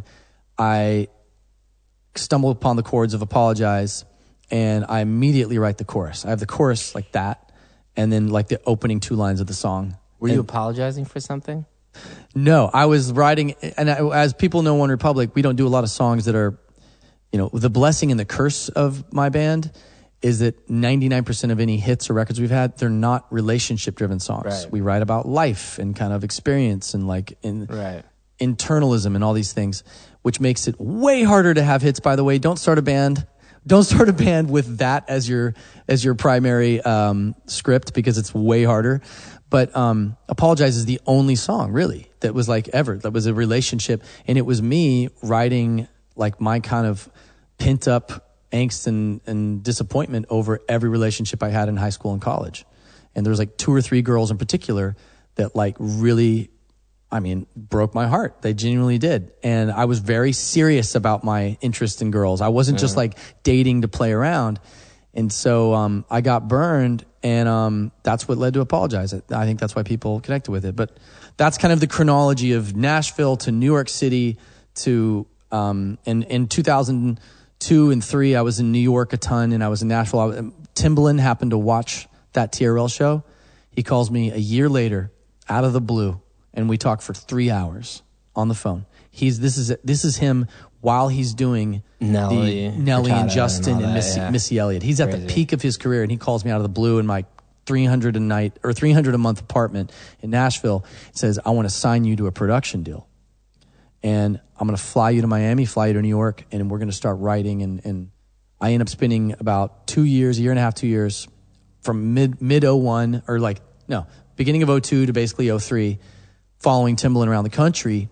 I stumble upon the chords of Apologize, and I immediately write the chorus. I have the chorus like that, and then like the opening two lines of the song. Were you and, apologizing for something? No, I was writing, and I, as people know, One Republic, we don't do a lot of songs that are, you know, the blessing and the curse of my band is that ninety-nine percent of any hits or records we've had, they're not relationship-driven songs. Right. We write about life and kind of experience and like in, right. internalism and all these things, which makes it way harder to have hits, by the way. Don't start a band. Don't start a band with that as your as your primary um, script because it's way harder. But um, Apologize is the only song, really, that was like ever. That was a relationship. And it was me writing like my kind of pent-up angst and, and disappointment over every relationship I had in high school and college. And there was like two or three girls in particular that like really, I mean, broke my heart. They genuinely did. And I was very serious about my interest in girls. I wasn't just like dating to play around. And so um, I got burned, and um, that's what led to Apologize. I think that's why people connected with it. But that's kind of the chronology of Nashville to New York City to, um, in, in two thousand two and three, I was in New York a ton, and I was in Nashville. I was, Timbaland happened to watch that T R L show. He calls me a year later, out of the blue, and we talked for three hours on the phone. He's this is this is him while he's doing Nelly, the Nelly and Furtado Justin and, and, that, Missy, yeah. Missy Elliott. He's at Crazy. the peak of his career, and he calls me out of the blue in my three hundred a night or three hundred a month apartment in Nashville. It says, "I want to sign you to a production deal, and I'm going to fly you to Miami, fly you to New York, and we're going to start writing." And, and I end up spending about two years, a year and a half, two years, from mid mid oh one or like no beginning of oh two to basically oh three, following Timbaland around the country,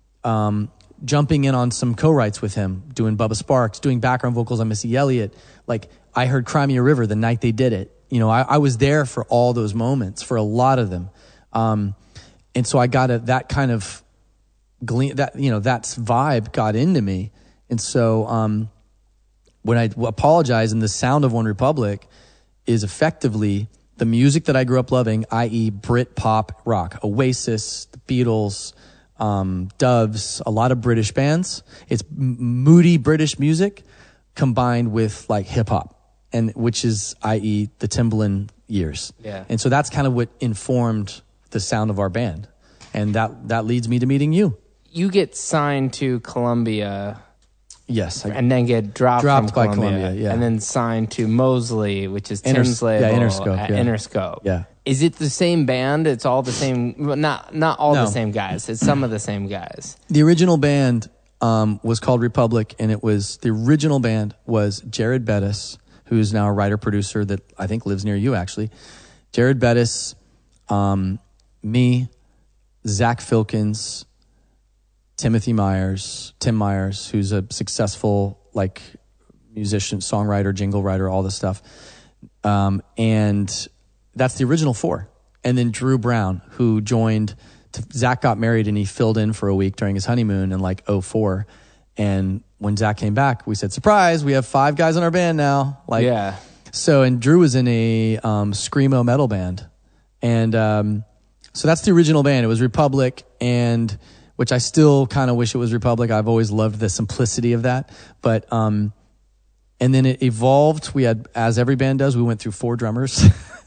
um, jumping in on some co-writes with him, doing Bubba Sparks, doing background vocals on Missy Elliott. Like I heard Cry Me a River the night they did it. You know, I, I was there for all those moments, for a lot of them, um, and so I got a, that kind of glean, that you know, that vibe got into me, and so um, when I Apologize, and the sound of One Republic is effectively the music that I grew up loving, that is. Brit pop rock, Oasis, the Beatles, um, Doves, a lot of British bands. It's m- moody British music combined with like hip hop, and which is, that is the Timbaland years. Yeah. And so that's kind of what informed the sound of our band. And that, that leads me to meeting you. You get signed to Columbia Yes. I, and then get dropped, Dropped from by Columbia, Columbia, yeah. and then signed to Mosley, which is Inters- Tim's label, yeah, Interscope, at yeah. Interscope. Yeah. Is it the same band? It's all the same, well, not not all No. the same guys. It's some of the same guys. The original band um, was called Republic, and it was, the original band was Jared Bettis, who's now a writer-producer that I think lives near you, actually. Jared Bettis, um, me, Zach Filkins, Timothy Myers, Tim Myers, who's a successful like musician, songwriter, jingle writer, all this stuff. Um, and that's the original four. And then Drew Brown, who joined, to, Zach got married and he filled in for a week during his honeymoon in like oh four. And when Zach came back, we said, surprise, we have five guys in our band now. Like, Yeah. So, and Drew was in a um, screamo metal band. And um, so that's the original band. It was Republic, and which I still kind of wish it was Republic. I've always loved the simplicity of that. But, um, and then it evolved. We had, as every band does, we went through four drummers,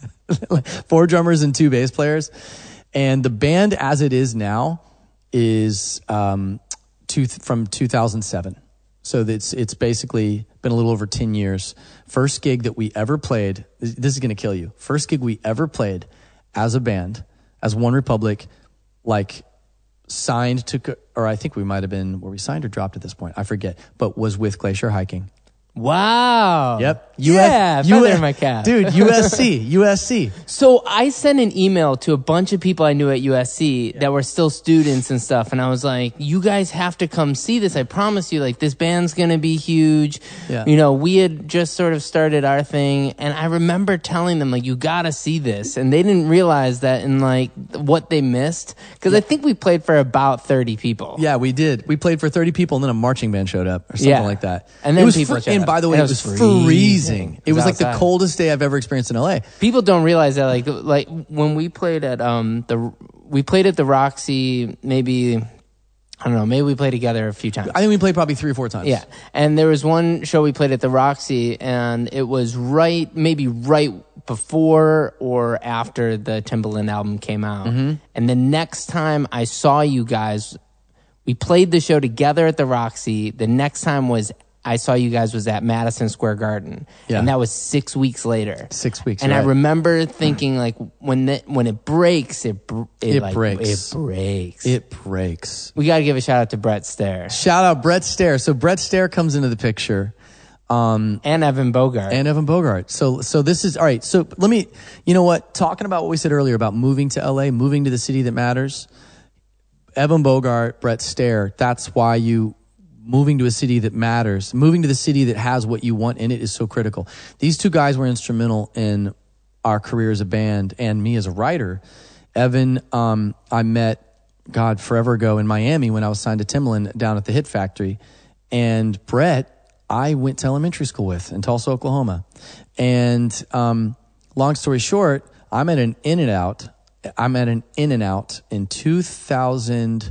four drummers and two bass players. And the band as it is now is um, two, from two thousand seven. So it's, it's basically been a little over ten years. First gig that we ever played, this is going to kill you. First gig we ever played as a band, as One Republic, like, signed to, or I think we might have been, were we signed or dropped at this point? I forget, but was with Glacier Hiking. Wow. Yep. Yeah, feather in my cap. Dude, U S C. U S C. So I sent an email to a bunch of people I knew at U S C yeah. that were still students and stuff. And I was like, you guys have to come see this. I promise you, like, this band's going to be huge. Yeah. You know, we had just sort of started our thing. And I remember telling them, like, you got to see this. And they didn't realize that in, like, what they missed. Because yeah. I think we played for about thirty people. Yeah, we did. We played for thirty people and then a marching band showed up or something yeah. like that. And then it was people fr- showed And up. by the way, and it was freezing. freezing. It, it was, was like outside. the coldest day I've ever experienced in L A. People don't realize that, like, like when we played at um the we played at the Roxy, maybe I don't know, maybe we played together a few times. I think we played probably three or four times. Yeah, and there was one show we played at the Roxy, and it was right, maybe right before or after the Timbaland album came out. Mm-hmm. And the next time I saw you guys, we played the show together at the Roxy. The next time was. I saw you guys was at Madison Square Garden, yeah. and that was six weeks later. Six weeks, and right. I remember thinking, like, when the, when it breaks, it it, it like, breaks. It breaks. It breaks. We got to give a shout out to Brett Stair. Shout out Brett Stair. So Brett Stair comes into the picture, um, and Evan Bogart, and Evan Bogart. So so this is all right. So let me, you know what? Talking about what we said earlier about moving to L A, moving to the city that matters. Evan Bogart, Brett Stair. That's why you. Moving to a city that matters, moving to the city that has what you want in it is so critical. These two guys were instrumental in our career as a band and me as a writer. Evan, um, I met, God, forever ago in Miami when I was signed to Timbaland down at the Hit Factory. And Brett, I went to elementary school with in Tulsa, Oklahoma. And um, long story short, I'm at an In-N-Out. I'm at an In-N-Out in two thousand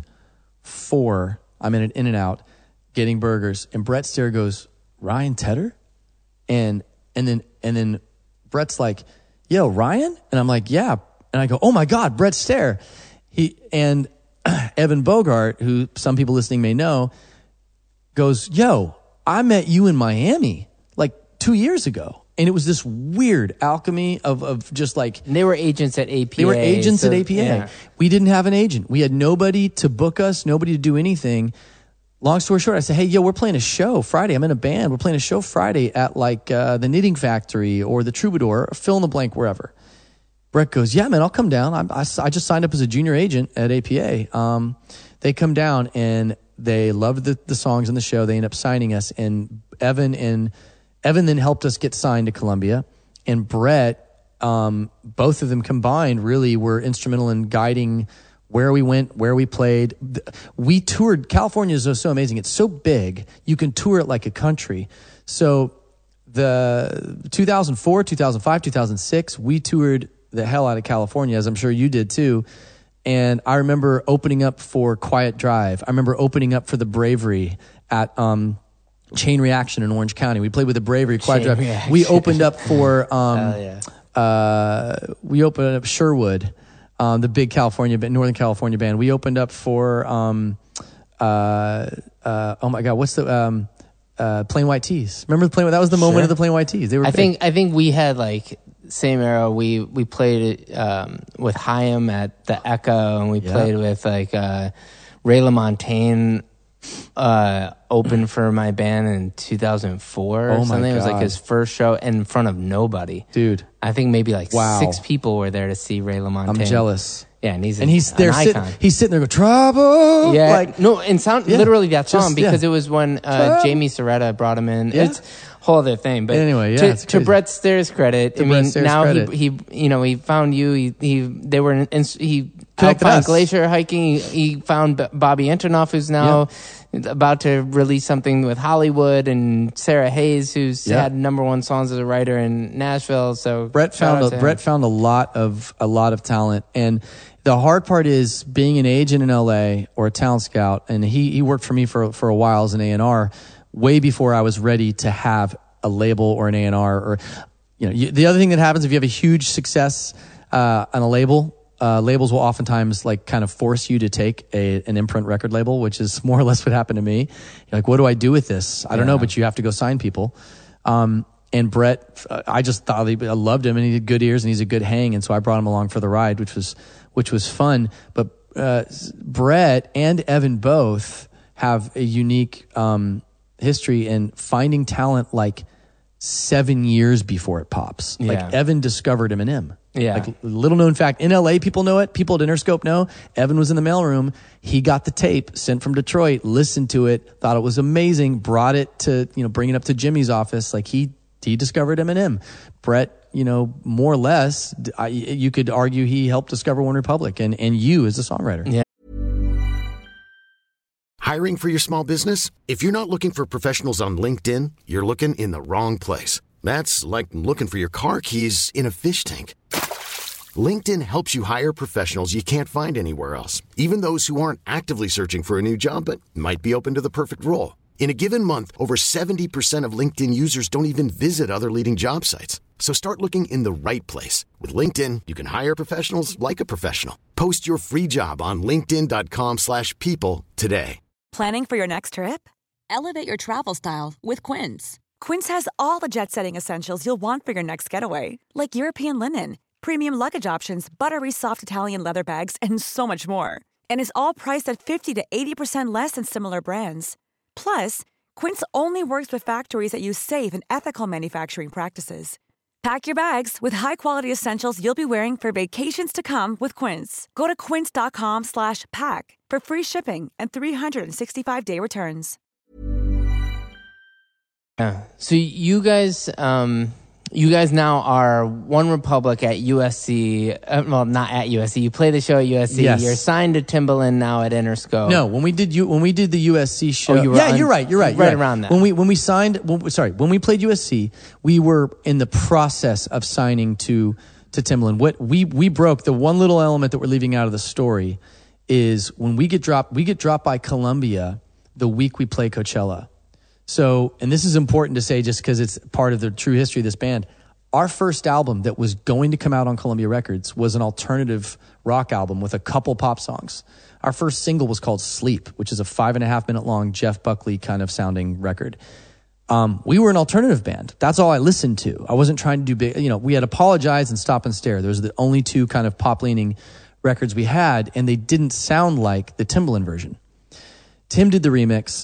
four. I'm at an In-N-Out. Getting burgers, and Brett Stair goes, Ryan Tedder? And and then and then Brett's like, yo, Ryan? And I'm like, yeah. And I go, oh my God, Brett Stair. He and Evan Bogart, who some people listening may know, goes, yo, I met you in Miami like two years ago. And it was this weird alchemy of of just like... And they were agents at A P A. They were agents so, at A P A. Yeah. We didn't have an agent. We had nobody to book us, nobody to do anything. Long story short, I said, hey, yo, we're playing a show Friday. I'm in a band. We're playing a show Friday at like uh, the Knitting Factory or the Troubadour, or fill in the blank, wherever. Brett goes, yeah, man, I'll come down. I, I, I just signed up as a junior agent at A P A. Um, they come down and they loved the, the songs in the show. They end up signing us. And Evan and Evan then helped us get signed to Columbia. And Brett, um, both of them combined really were instrumental in guiding where we went, where we played. We toured. California is so, so amazing. It's so big. You can tour it like a country. So the two thousand four, two thousand five, two thousand six, we toured the hell out of California, as I'm sure you did too. And I remember opening up for Quiet Drive. I remember opening up for the Bravery at um, Chain Reaction in Orange County. We played with the Bravery, Quiet Chain Drive. Reaction. We opened up for, um, yeah. uh, we opened up Sherwood. Um, the big California, Northern California band. We opened up for, um, uh, uh, oh my God, what's the, um, uh, Plain White Tees. Remember the Plain, that was the moment sure. of the Plain White Tees. They were I big. think, I think we had like, same era, we, we played, um, with Chaim at the Echo, and we yeah. played with like, uh, Ray LaMontagne, uh, opened for my band in two thousand four or oh something. My God. It was like his first show in front of nobody. Dude. I think maybe like wow. six people were there to see Ray LaMontagne. I'm jealous. Yeah, and he's, and he's an there icon. Sit, he's sitting there going, trouble. Yeah, like, no, and sound yeah, literally that song just, because yeah. it was when uh, Jamie Soretta brought him in. Yeah. It's a whole other thing. But anyway, yeah, to, it's to Brett Stair's credit, to I mean, Stairs now credit. he he you know he found you. He he they were in, in, he Connected Alpine us. Glacier hiking. He, he found B- Bobby Antonoff, who's now. Yeah. about to release something with Hollywood, and Sarah Hayes, who's yeah. had number one songs as a writer in Nashville. So Brett found a, Brett found a lot of a lot of talent, and the hard part is being an agent in L A or a talent scout. And he he worked for me for for a while as an A and R, way before I was ready to have a label or an A and R. Or you know, you, the other thing that happens if you have a huge success uh, on a label. Uh, labels will oftentimes like kind of force you to take a, an imprint record label, which is more or less what happened to me. You're like, what do I do with this? I don't yeah. know, but you have to go sign people. Um, and Brett, uh, I just thought he, I loved him, and he had good ears and he's a good hang. And so I brought him along for the ride, which was, which was fun. But, uh, Brett and Evan both have a unique, um, history and finding talent like seven years before it pops. Yeah. Like Evan discovered Eminem. Yeah. Like little known fact, in L A people know it. People at Interscope know. Evan was in the mailroom. He got the tape sent from Detroit, listened to it, thought it was amazing, brought it to, you know, bring it up to Jimmy's office. Like he, he discovered Eminem. Brett, you know, more or less, I, you could argue he helped discover One Republic and, and you as a songwriter. Yeah. Hiring for your small business? If you're not looking for professionals on LinkedIn, you're looking in the wrong place. That's like looking for your car keys in a fish tank. LinkedIn helps you hire professionals you can't find anywhere else, even those who aren't actively searching for a new job but might be open to the perfect role. In a given month, over seventy percent of LinkedIn users don't even visit other leading job sites. So start looking in the right place. With LinkedIn, you can hire professionals like a professional. Post your free job on linkedin dot com slash people today. Planning for your next trip? Elevate your travel style with Quince. Quince has all the jet-setting essentials you'll want for your next getaway, like European linen, premium luggage options, buttery soft Italian leather bags, and so much more. And is all priced at fifty to eighty percent less than similar brands. Plus, Quince only works with factories that use safe and ethical manufacturing practices. Pack your bags with high-quality essentials you'll be wearing for vacations to come with Quince. Go to quince dot com slash pack for free shipping and three sixty-five day returns. Yeah. So you guys, um, you guys now are One Republic at U S C. Uh, well, not at U S C. You play the show at U S C. Yes. You're signed to Timbaland now at Interscope. No, when we did you when we did the U S C show, Oh, you were yeah, on- you're right, you're right, right you're right. around that. When we when we signed, when, sorry, when we played U S C, we were in the process of signing to to Timbaland. What we we broke the one little element that we're leaving out of the story is when we get dropped, we get dropped by Columbia the week we play Coachella. So, and this is important to say just because it's part of the true history of this band. Our first album that was going to come out on Columbia Records was an alternative rock album with a couple pop songs. Our first single was called Sleep, which is a five and a half minute long Jeff Buckley kind of sounding record. Um, we were an alternative band. That's all I listened to. I wasn't trying to do big, you know, we had Apologize and Stop and Stare. Those are the only two kind of pop leaning records we had, and they didn't sound like the Timbaland version. Tim did the remix.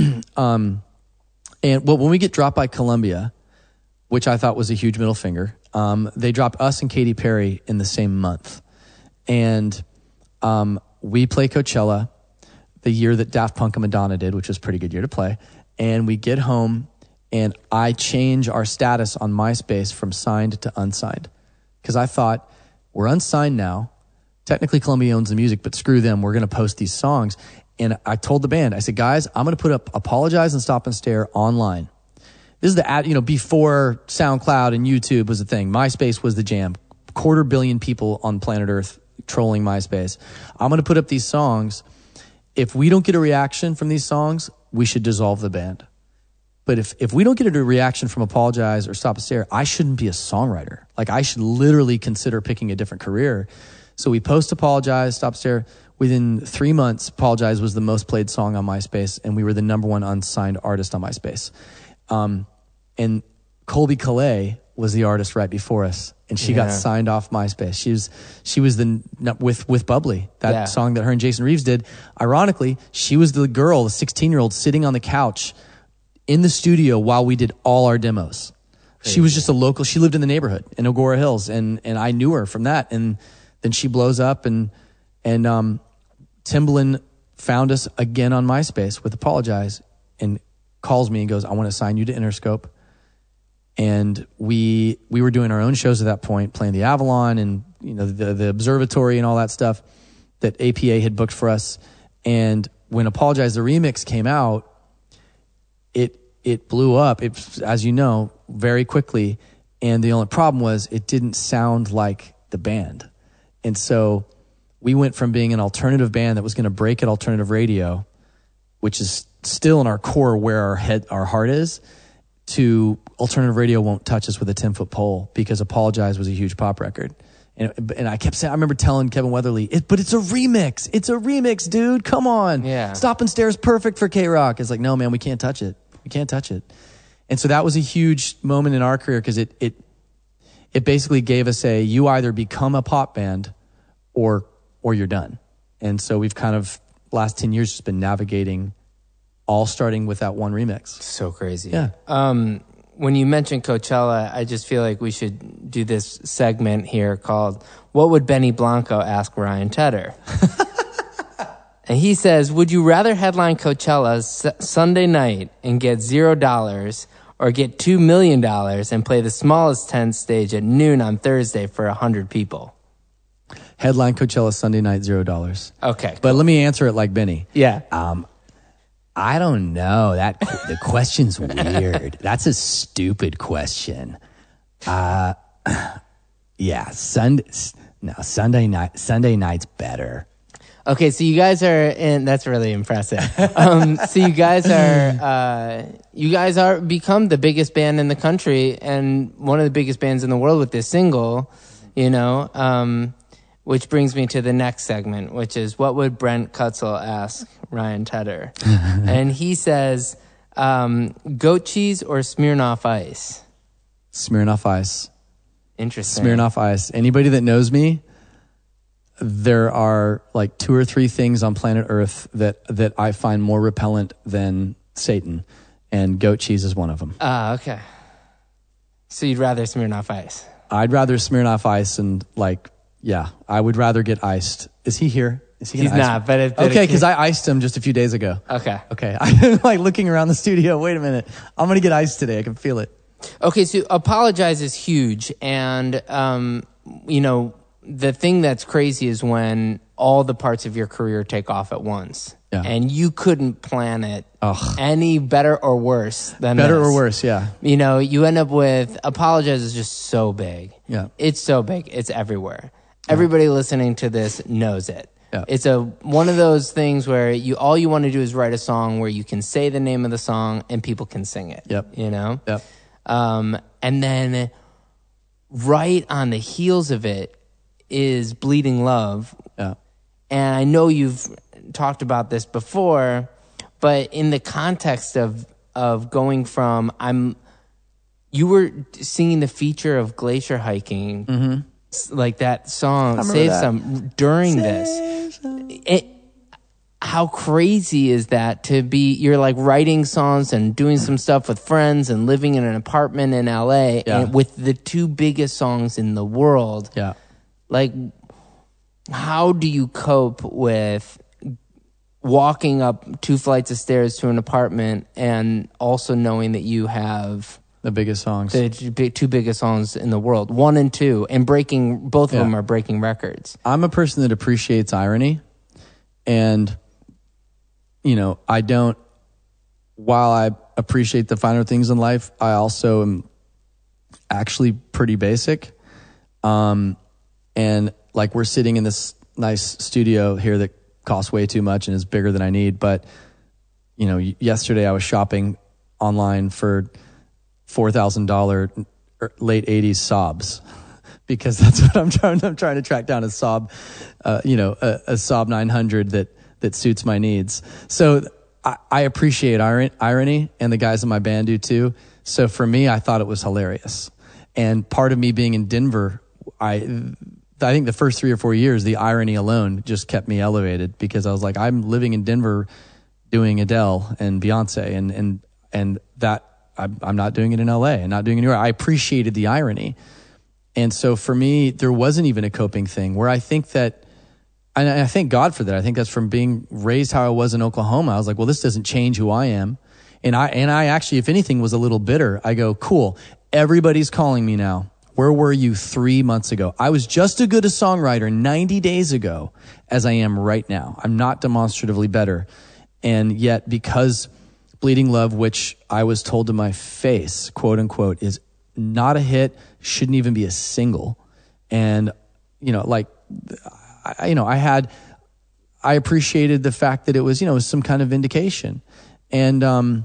um, and well, when we get dropped by Columbia, which I thought was a huge middle finger, um, they dropped us and Katy Perry in the same month. And um, we play Coachella the year that Daft Punk and Madonna did, which was a pretty good year to play. And we get home, and I change our status on MySpace from signed to unsigned. Because I thought, we're unsigned now. Technically, Columbia owns the music, but screw them. We're going to post these songs. And I told the band, I said, guys, I'm going to put up Apologize and Stop and Stare online. This is the ad, you know, before SoundCloud and YouTube was a thing. MySpace was the jam. Quarter billion people on planet Earth trolling MySpace. I'm going to put up these songs. If we don't get a reaction from these songs, we should dissolve the band. But if, if we don't get a reaction from Apologize or Stop and Stare, I shouldn't be a songwriter. Like, I should literally consider picking a different career. So we post Apologize, Stop and Stare. Within three months, Apologize was the most played song on MySpace, and we were the number one unsigned artist on MySpace. Um, and Colby Calais was the artist right before us, and she Yeah. got signed off MySpace. She was, she was the, with, with Bubbly, that Yeah. song that her and Jason Reeves did. Ironically, she was the girl, the sixteen year old sitting on the couch in the studio while we did all our demos. Crazy. She was just a local, she lived in the neighborhood in Agora Hills, and, and I knew her from that. And then she blows up, and, and, um, Timbaland found us again on MySpace with Apologize and calls me and goes, I want to sign you to Interscope. And we we were doing our own shows at that point, playing the Avalon and, you know, the the Observatory and all that stuff that A P A had booked for us. And when Apologize the remix came out, it it blew up. It, as you know, very quickly. And the only problem was it didn't sound like the band. And so we went from being an alternative band that was going to break at alternative radio, which is still in our core where our head, our heart is, to alternative radio won't touch us with a ten foot pole because Apologize was a huge pop record. And, and I kept saying, I remember telling Kevin Weatherly, it, but it's a remix. It's a remix, dude. Come on. Yeah. Stop and Stare is perfect for K-Rock. It's like, no, man, we can't touch it. We can't touch it. And so that was a huge moment in our career because it, it, it basically gave us a, you either become a pop band or, or you're done. And so we've kind of last ten years just been navigating all starting with that one remix. So crazy. Yeah. Um, when you mentioned Coachella, I just feel like we should do this segment here called "What Would Benny Blanco Ask Ryan Tedder?" And he says, would you rather headline Coachella s- Sunday night and get zero dollars or get two million dollars and play the smallest tent stage at noon on Thursday for one hundred people? Headline Coachella Sunday night, zero dollars. Okay. But let me answer it like Benny. Yeah. Um, I don't know. That the question's weird. That's a stupid question. Uh, yeah, Sunday. No, Sunday night. Sunday night's better. Okay, so you guys are in. That's really impressive. Um, so you guys are, uh, you guys are become the biggest band in the country and one of the biggest bands in the world with this single. You know, um, which brings me to the next segment, which is what would Brent Kutzel ask Ryan Tedder? And he says, um, goat cheese or Smirnoff Ice? Smirnoff Ice. Interesting. Smirnoff Ice. Anybody that knows me, there are like two or three things on planet Earth that, that I find more repellent than Satan, and goat cheese is one of them. Ah, uh, okay. So you'd rather Smirnoff Ice? I'd rather Smirnoff Ice and like, yeah, I would rather get iced. Is he here? Is he He's ice not, me? but if, but okay, if- because I iced him just a few days ago. Okay. Okay, I'm like looking around the studio. Wait a minute, I'm gonna get iced today. I can feel it. Okay, so apologize is huge, and um, you know the thing that's crazy is when all the parts of your career take off at once, yeah. and you couldn't plan it Ugh. any better or worse than Better this. or worse, yeah. You know, you end up with apologize is just so big. Yeah, it's so big, it's everywhere. Yeah. Everybody listening to this knows it. Yeah. It's a one of those things where you all you want to do is write a song where you can say the name of the song and people can sing it. Yep. You know. Yep. Um, and then right on the heels of it is Bleeding Love. Yeah. And I know you've talked about this before, but in the context of of going from I'm, you were singing the feature of Glacier Hiking, mm-hmm. like that song "Save that. Some" during Save this. some. It, how crazy is that to be, you're like writing songs and doing some stuff with friends and living in an apartment in L A Yeah. and with the two biggest songs in the world. Yeah. Like, how do you cope with walking up two flights of stairs to an apartment and also knowing that you have The biggest songs. the two biggest songs in the world, one and two, and breaking, both of Yeah. them are breaking records? I'm a person that appreciates irony, and you know, I don't, while I appreciate the finer things in life, I also am actually pretty basic. Um, and like we're sitting in this nice studio here that costs way too much and is bigger than I need. But, you know, yesterday I was shopping online for four thousand dollars late eighties Saabs because that's what I'm trying, I'm trying to track down a Saab, uh, you know, a, a Saab nine hundred that, that suits my needs. So I, I appreciate irony, and the guys in my band do too. So for me, I thought it was hilarious. And part of me being in Denver, I, I think the first three or four years, the irony alone just kept me elevated because I was like, I'm living in Denver doing Adele and Beyonce, and, and, and that I'm, I'm not doing it in L A and not doing it anywhere. I appreciated the irony. And so for me, there wasn't even a coping thing where I think that, and I thank God for that. I think that's from being raised how I was in Oklahoma. I was like, well, this doesn't change who I am. And I, and I actually, if anything, was a little bitter. I go, cool. Everybody's calling me now. Where were you three months ago? I was just as good a songwriter ninety days ago as I am right now. I'm not demonstratively better. And yet, because Bleeding Love, which I was told to my face, quote unquote, is not a hit, shouldn't even be a single. And, you know, like, I, you know, I had, I appreciated the fact that it was, you know, some kind of vindication. And, um,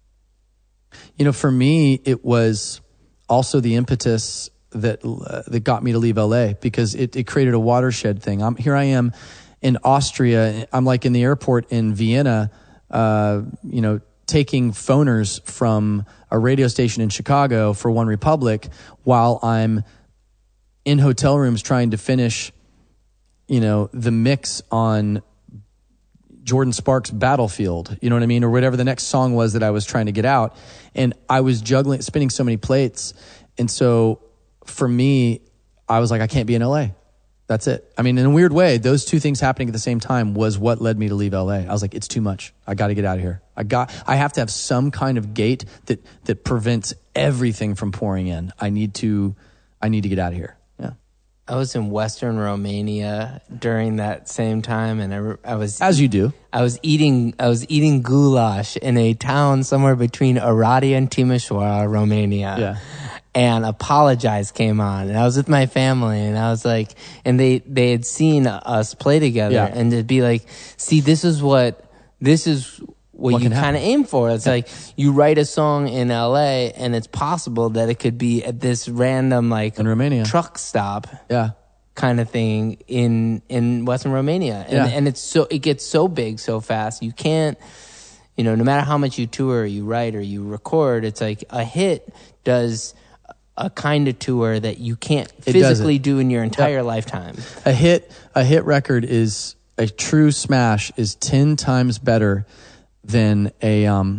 you know, for me, it was also the impetus that, uh, that got me to leave L A because it, it created a watershed thing. I'm here. I am in Austria. I'm like in the airport in Vienna, uh, you know, taking phoners from a radio station in Chicago for One Republic while I'm in hotel rooms trying to finish, you know, the mix on Jordan Sparks' Battlefield, you know what I mean? Or whatever the next song was that I was trying to get out. And I was juggling, spinning so many plates. And so for me, I was like, I can't be in L A. That's it. I mean, in a weird way, those two things happening at the same time was what led me to leave L A. I was like, it's too much. I got to get out of here. I got, I have to have some kind of gate that, that prevents everything from pouring in. I need to, I need to get out of here. Yeah. I was in Western Romania during that same time, and I, I was as you do. I was eating I was eating goulash in a town somewhere between Oradea and Timișoara, Romania. Yeah. And Apologize came on, and I was with my family, and I was like, and they they had seen us play together, Yeah. and it'd be like, see, this is what this is. What, What you can kind of aim for. It's Yeah. like you write a song in L A, and it's possible that it could be at this random like In Romania. truck stop Yeah. kind of thing in in Western Romania. And, Yeah. and it's so it gets so big so fast. You can't, you know, no matter how much you tour, you write, or you record, it's like a hit does a kind of tour that you can't It physically doesn't. do in your entire Yeah. lifetime. A hit, a hit record is a true smash is ten times better than a um,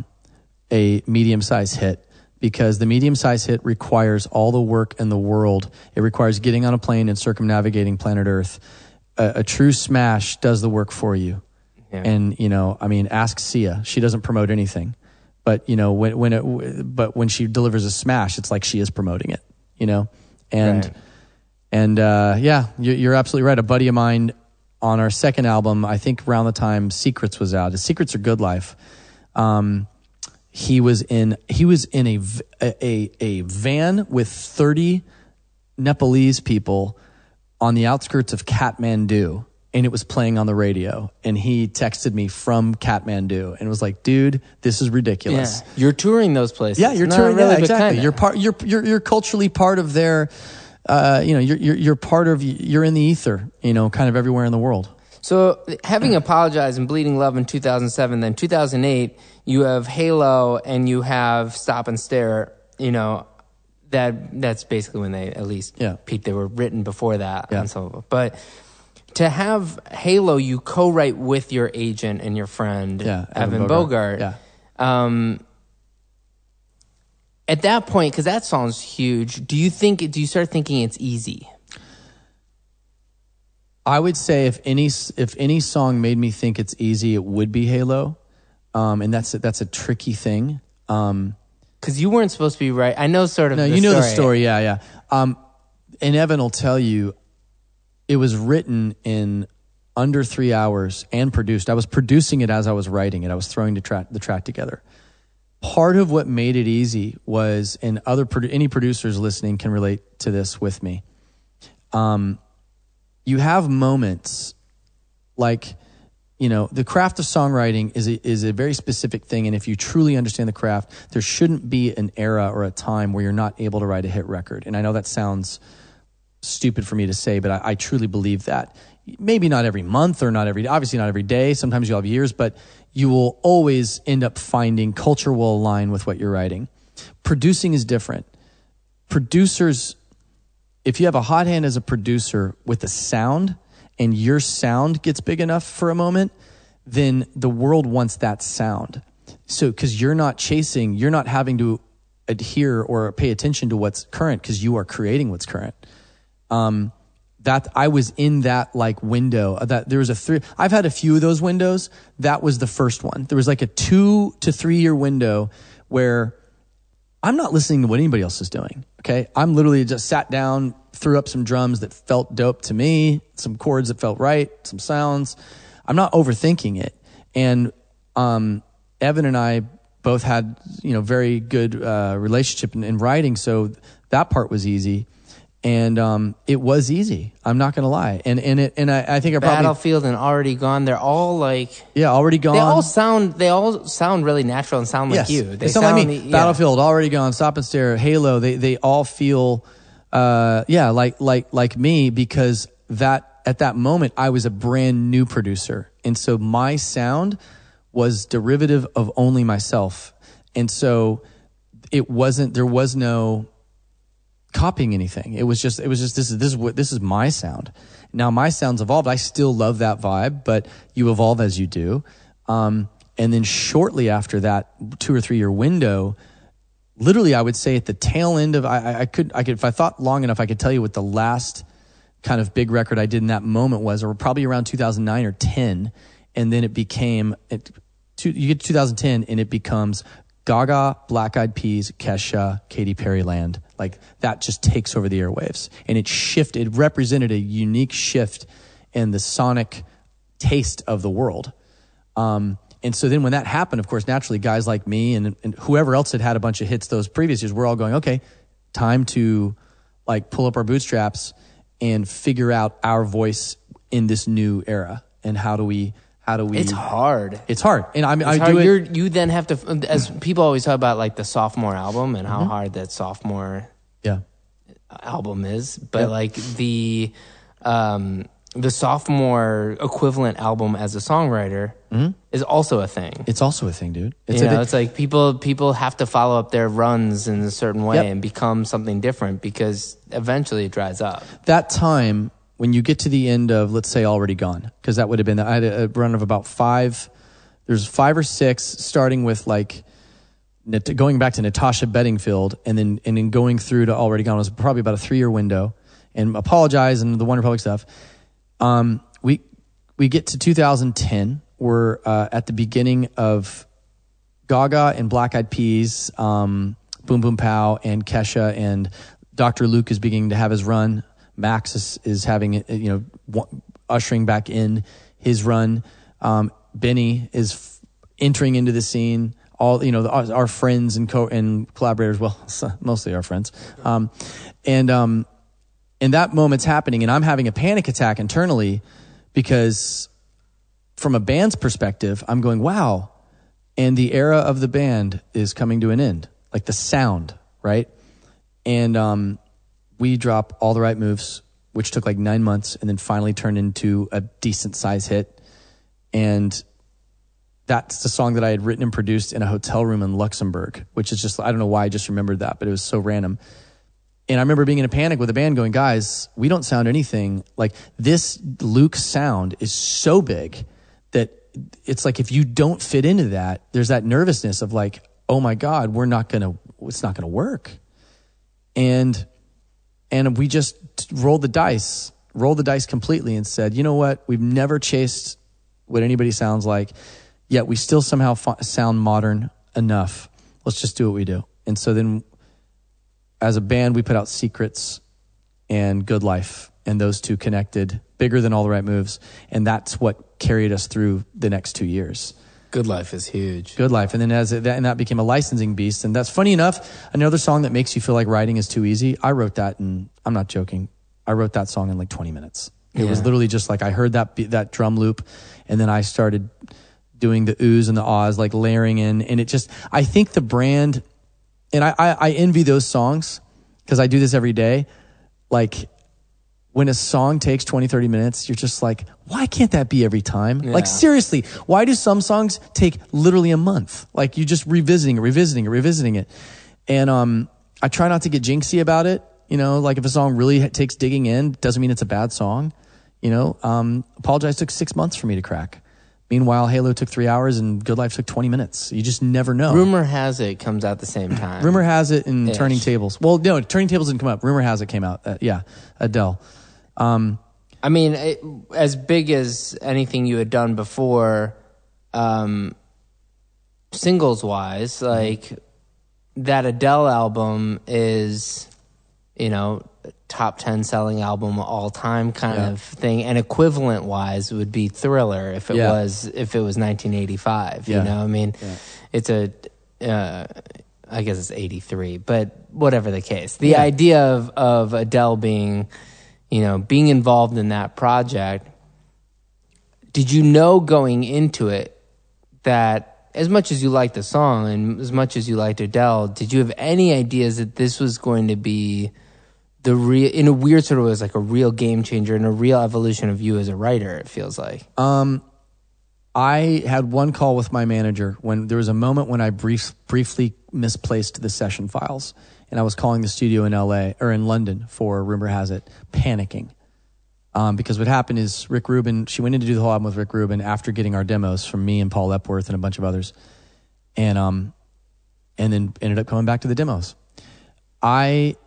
a medium-sized hit, because the medium-sized hit requires all the work in the world. It requires getting on a plane and circumnavigating planet Earth. A, a true smash does the work for you. Yeah. And you know, I mean, ask Sia. She doesn't promote anything, but you know, when when it, but when she delivers a smash, it's like she is promoting it. You know, and Right. and uh, yeah, you're, you're absolutely right. A buddy of mine, on our second album, I think around the time Secrets was out, Secrets Are Good Life, um, he was in he was in a, v- a a van with thirty Nepalese people on the outskirts of Kathmandu, and it was playing on the radio. And he texted me from Kathmandu and was like, "Dude, this is ridiculous." Yeah. You're touring those places. Yeah, you're Not touring. really, Yeah, but exactly. kinda. You're part. You're you're you're culturally part of their. Uh, you know, you're you're you're part of. You're in the ether. You know, kind of everywhere in the world. So having Apologize and Bleeding Love in two thousand seven, then two thousand eight, you have Halo and you have Stop and Stare. You know, that that's basically when they at least Yeah. peaked. They were written before that Yeah. on some of them. But to have Halo, you co-write with your agent and your friend, Yeah, Evan, Evan Bogart. Bogart. Yeah. Um, at that point, because that song's huge, do you think? Do you start thinking it's easy? I would say if any if any song made me think it's easy, it would be Halo, um, and that's a, that's a tricky thing. Um, Because you weren't supposed to be right. I know sort of. no, the you know story. the story, yeah, yeah. Um, and Evan will tell you, it was written in under three hours and produced. I was producing it as I was writing it. I was throwing the track the track together. Part of what made it easy was, and other produ- any producers listening can relate to this with me. Um. You have moments like, you know, the craft of songwriting is a, is a very specific thing. And if you truly understand the craft, there shouldn't be an era or a time where you're not able to write a hit record. And I know that sounds stupid for me to say, but I, I truly believe that. Maybe not every month or not every, obviously not every day. Sometimes you'll have years, but you will always end up finding culture will align with what you're writing. Producing is different. Producers, if you have a hot hand as a producer with a sound and your sound gets big enough for a moment, then the world wants that sound. So, because you're not chasing, you're not having to adhere or pay attention to what's current because you are creating what's current. Um, that I was in that like window that there was a three, I've had a few of those windows. That was the first one. There was like a two to three year window where I'm not listening to what anybody else is doing. Okay. I'm literally just sat down, threw up some drums that felt dope to me, some chords that felt right, some sounds. I'm not overthinking it. And, um, Evan and I both had, you know, very good, uh, relationship in, in writing. So that part was easy. And, um, it was easy. I'm not going to lie. And, and it, and I, I think I probably, Battlefield and Already Gone. They're all like yeah, already gone. they all sound they all sound really natural and sound like Yes. you. They, sound, like me. yeah. Battlefield, Already Gone, Stop and Stare, Halo. They they all feel, uh, yeah, like like like me, because that at that moment I was a brand new producer, and so my sound was derivative of only myself, and so it wasn't. There was no copying anything. It was just it was just this is this is what this is my sound. Now my sound's evolved. I still love that vibe, but you evolve as you do. Um, and then shortly after that two or three year window, literally I would say at the tail end of, I, I could, I could, if I thought long enough, I could tell you what the last kind of big record I did in that moment was, or probably around two thousand nine or ten. And then it became, it, two, you get to two thousand ten and it becomes Gaga, Black Eyed Peas, Kesha, Katy Perry land. Like that just takes over the airwaves. And it shifted, it represented a unique shift in the sonic taste of the world. Um, and so then when that happened, of course, naturally guys like me and, and whoever else had had a bunch of hits those previous years, we're all going, okay, time to like pull up our bootstraps and figure out our voice in this new era. And how do we, how do we? It's hard. It's hard. And I mean, it's I hard. do it. You're, you then have to, as people always talk about like the sophomore album and how Mm-hmm. hard that sophomore Yeah. album is. But Yep. like the, um, the sophomore equivalent album as a songwriter Mm-hmm. is also a thing. It's also a thing, dude. It's you a know, thing. it's like people people have to follow up their runs in a certain way Yep. and become something different because eventually it dries up. That time when you get to the end of, let's say, Already Gone, because that would have been, I had a run of about five, there's five or six, starting with like, Nat- going back to Natasha Bedingfield, and then and then going through to Already Gone was probably about a three-year window, and Apologize and the One Republic stuff. Um, we we get to two thousand ten, we're uh, at the beginning of Gaga and Black Eyed Peas, um, Boom Boom Pow, and Kesha, and Doctor Luke is beginning to have his run. Max is, is having, you know, w- ushering back in his run. Um, Benny is f- entering into the scene. All, you know, the, our, our friends and co and collaborators, well, mostly our friends. Um, and, um, and that moment's happening, and I'm having a panic attack internally because from a band's perspective, I'm going, wow. And the era of the band is coming to an end, like the sound, right? And, um, we drop All the Right Moves, which took like nine months and then finally turned into a decent size hit. And that's the song that I had written and produced in a hotel room in Luxembourg, which is just, I don't know why I just remembered that, but it was so random. And I remember being in a panic with the band going, guys, we don't sound anything like this. Luke sound is so big that it's like, if you don't fit into that, there's that nervousness of like, oh my God, we're not going to, it's not going to work. And, and we just rolled the dice, rolled the dice completely and said, you know what? We've never chased what anybody sounds like, yet we still somehow f- sound modern enough. Let's just do what we do. And so then as a band, we put out Secrets and Good Life, and those two connected bigger than All the Right Moves. And that's what carried us through the next two years. Good Life is huge. Good Life. And then as it, that, and that became a licensing beast. And that's funny enough, another song that makes you feel like writing is too easy. I wrote that, and I'm not joking, I wrote that song in like twenty minutes. It Yeah. was literally just like I heard that that drum loop, and then I started doing the oohs and the ahs, like layering in. And it just, I think the brand, and I, I, I envy those songs because I do this every day. Like when a song takes twenty, thirty minutes, you're just like, why can't that be every time? Yeah. Like seriously, why do some songs take literally a month? Like you just revisiting it, revisiting it, revisiting it. And um, I try not to get jinxy about it. You know, like if a song really takes digging in, doesn't mean it's a bad song. You know, um, Apologize took six months for me to crack. Meanwhile, Halo took three hours and Good Life took twenty minutes. You just never know. Rumor Has It comes out the same time. Rumor Has It and Ish. Turning Tables. Well, no, Turning Tables didn't come up. Rumor Has It came out. Uh, yeah, Adele. Um, I mean, it, as big as anything you had done before, um, singles wise, like that Adele album is, you know, top ten selling album all time kind Yeah. of thing, and equivalent wise would be Thriller if it Yeah. was if it was nineteen eighty-five. Yeah. You know, I mean, it's a, uh, I guess it's eighty-three, but whatever the case, the Yeah. idea of of Adele being, you know, being involved in that project. Did you know going into it that as much as you liked the song and as much as you liked Adele, did you have any ideas that this was going to be the real, in a weird sort of way, it was like a real game changer and a real evolution of you as a writer, it feels like? Um, I had one call with my manager when there was a moment when I brief, briefly misplaced the session files, and I was calling the studio in L A or in London for Rumor Has It, panicking. Um, because what happened is Rick Rubin, she went in to do the whole album with Rick Rubin after getting our demos from me and Paul Epworth and a bunch of others. And um, and then ended up coming back to the demos. I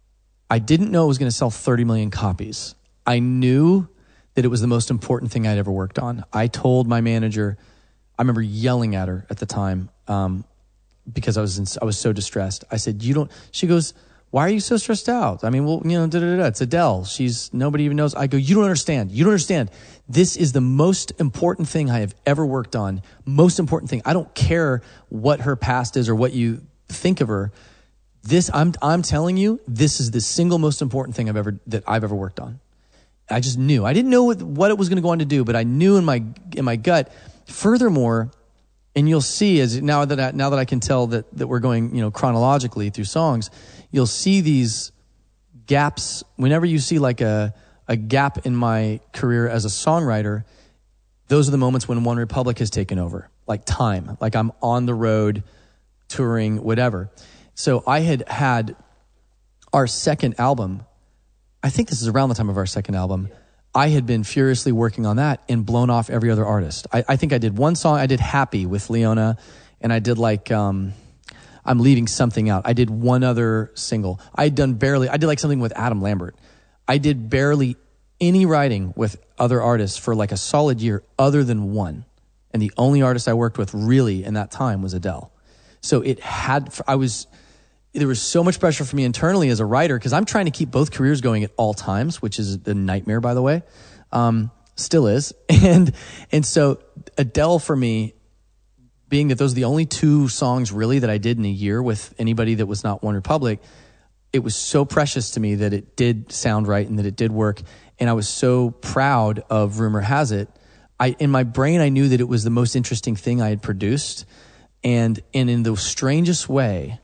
I didn't know it was going to sell thirty million copies. I knew that it was the most important thing I'd ever worked on. I told my manager, I remember yelling at her at the time um, because I was in, I was so distressed. I said, "You don't." She goes, "Why are you so stressed out? I mean, well, you know, da da da. It's Adele. She's nobody even knows." I go, "You don't understand. You don't understand. This is the most important thing I have ever worked on. Most important thing. I don't care what her past is or what you think of her. This, I'm, I'm telling you, this is the single most important thing I've ever that I've ever worked on." I just knew. I didn't know what, what it was going to go on to do, but I knew in my in my gut. Furthermore, and you'll see as now that I, now that I can tell that that we're going, you know, chronologically through songs, you'll see these gaps. Whenever you see like a a gap in my career as a songwriter, those are the moments when One Republic has taken over, like time, like I'm on the road, touring, whatever. So I had had our second album. I think this is around the time of our second album. I had been furiously working on that and blown off every other artist. I, I think I did one song. I did Happy with Leona, and I did like, um, I'm leaving something out. I did one other single. I had done barely, I did like something with Adam Lambert. I did barely any writing with other artists for like a solid year other than one. And the only artist I worked with really in that time was Adele. So it had, I was, there was so much pressure for me internally as a writer because I'm trying to keep both careers going at all times, which is a nightmare, by the way. Um, still is. And, and so Adele for me, being that those are the only two songs really that I did in a year with anybody that was not One Republic, it was so precious to me that it did sound right and that it did work. And I was so proud of Rumor Has It. I, in my brain, I knew that it was the most interesting thing I had produced. And, and in the strangest way,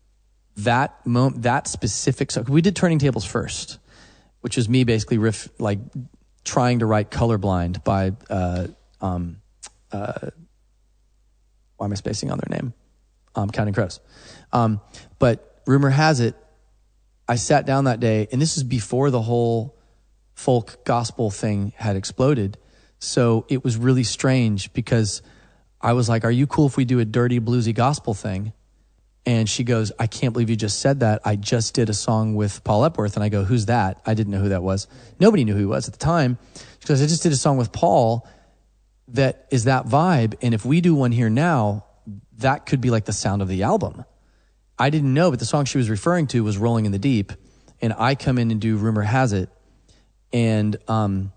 that mo- that specific song, we did Turning Tables first, which was me basically riff, like trying to write Colorblind by, uh, um, uh, why am I spacing on their name? Um, Counting Crows. Um, but Rumor Has It, I sat down that day, and this is before the whole folk gospel thing had exploded. So it was really strange because I was like, "Are you cool if we do a dirty bluesy gospel thing?" And she goes, "I can't believe you just said that. I just did a song with Paul Epworth." And I go, "Who's that?" I didn't know who that was. Nobody knew who he was at the time. She goes, "I just did a song with Paul that is that vibe. And if we do one here now, that could be like the sound of the album." I didn't know, but the song she was referring to was Rolling in the Deep. And I come in and do Rumor Has It. And um,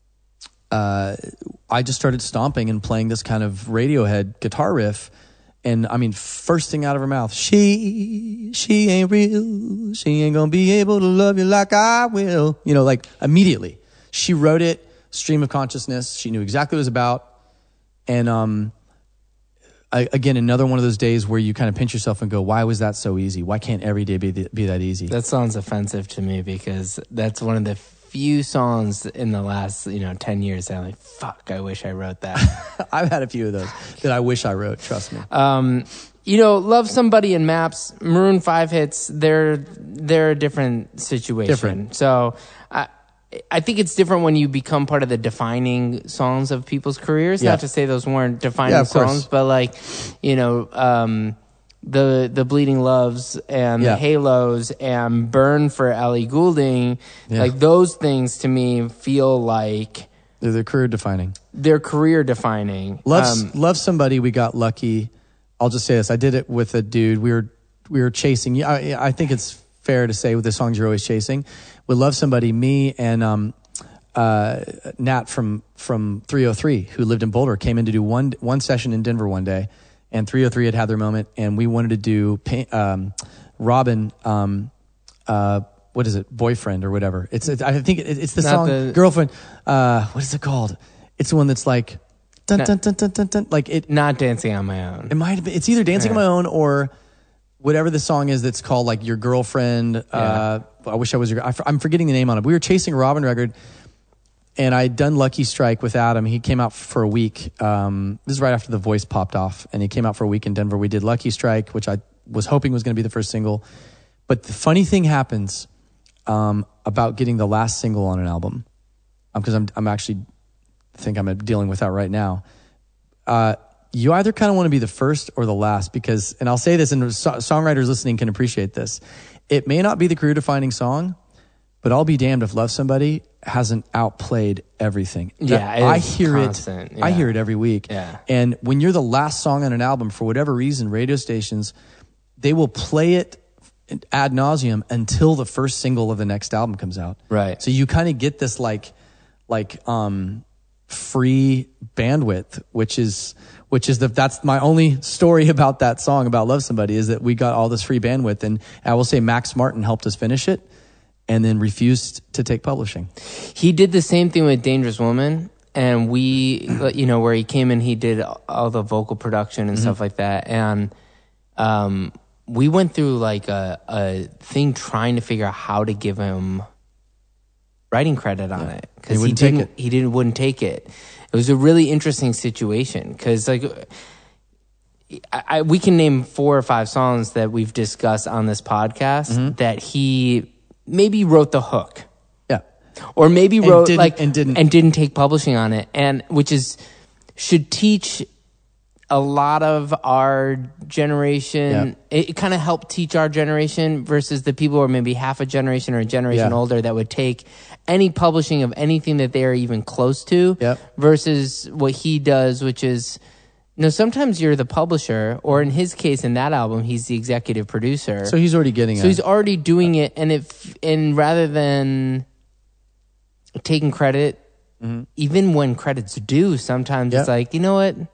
uh, I just started stomping and playing this kind of Radiohead guitar riff. And I mean, first thing out of her mouth, she, she ain't real. She ain't gonna be able to love you like I will. You know, like immediately. She wrote it, stream of consciousness. She knew exactly what it was about. And um, I, again, another one of those days where you kind of pinch yourself and go, why was that so easy? Why can't every day be, the, be that easy? That sounds offensive to me because that's one of the few songs in the last, you know, ten years that I'm like, fuck, I wish I wrote that. I've had a few of those that I wish I wrote, trust me. Um, you know, Love Somebody and Maps, Maroon five hits, they're they're a different situation. Different. So I I think it's different when you become part of the defining songs of people's careers. Yeah. Not to say those weren't defining Yeah, of course. songs, but like, you know, um, the the Bleeding Loves and Yeah. the Halos and Burn for Ellie Goulding, Yeah. like those things to me feel like They're, they're career defining. they're career defining. Love, Um, love Somebody, we got lucky. I'll just say this. I did it with a dude. We were we were chasing. I, I think it's fair to say with the songs you're always chasing. With Love Somebody, me and um, uh, Nat from from three oh three, who lived in Boulder, came in to do one one session in Denver one day. And three oh three had had their moment, and we wanted to do um, Robin, um, uh, what is it, Boyfriend or whatever. It's, it's I think it, it's the Not song, the- Girlfriend. Uh, what is it called? It's the one that's like, dun, dun, dun, dun, dun, dun, like it. Not Dancing on My Own. It might have been. It's either Dancing Yeah. on My Own or whatever the song is that's called like Your Girlfriend. Uh, I wish I was your. I, I'm forgetting the name on it. We were chasing a Robin record. And I'd done Lucky Strike with Adam. He came out for a week. Um, this is right after The Voice popped off. And he came out for a week in Denver. We did Lucky Strike, which I was hoping was going to be the first single. But the funny thing happens um, about getting the last single on an album. because I'm I'm actually think I'm dealing with that right now. Uh, you either kind of want to be the first or the last, because, and I'll say this, and so- songwriters listening can appreciate this. It may not be the career-defining song, but I'll be damned if Love Somebody hasn't outplayed everything. Yeah, that, it I is hear constant, it. yeah. I hear it every week. Yeah. And when you're the last song on an album, for whatever reason, radio stations, they will play it ad nauseum until the first single of the next album comes out. Right. So you kind of get this like, like um, free bandwidth, which is which is the that's my only story about that song about Love Somebody, is that we got all this free bandwidth, and I will say Max Martin helped us finish it, and then refused to take publishing. He did the same thing with Dangerous Woman, and we, you know, where he came in, he did all the vocal production and mm-hmm. stuff like that, and um. we went through like a, a thing trying to figure out how to give him writing credit on yeah. it, because he, he didn't. Take it. He didn't wouldn't take it. It was a really interesting situation, because like I, I, we can name four or five songs that we've discussed on this podcast mm-hmm. that he maybe wrote the hook, yeah, or maybe and wrote didn't, like and didn't and didn't take publishing on it, and which is should teach a lot of our generation. Yep. It, it kind of helped teach our generation versus the people who are maybe half a generation or a generation yeah. older that would take any publishing of anything that they are even close to yep. versus what he does, which is, you know, sometimes you're the publisher, or in his case, in that album, he's the executive producer. So he's already getting it. So he's already doing it, and if and rather than taking credit, mm-hmm. even when credit's due, sometimes yep. it's like, you know what?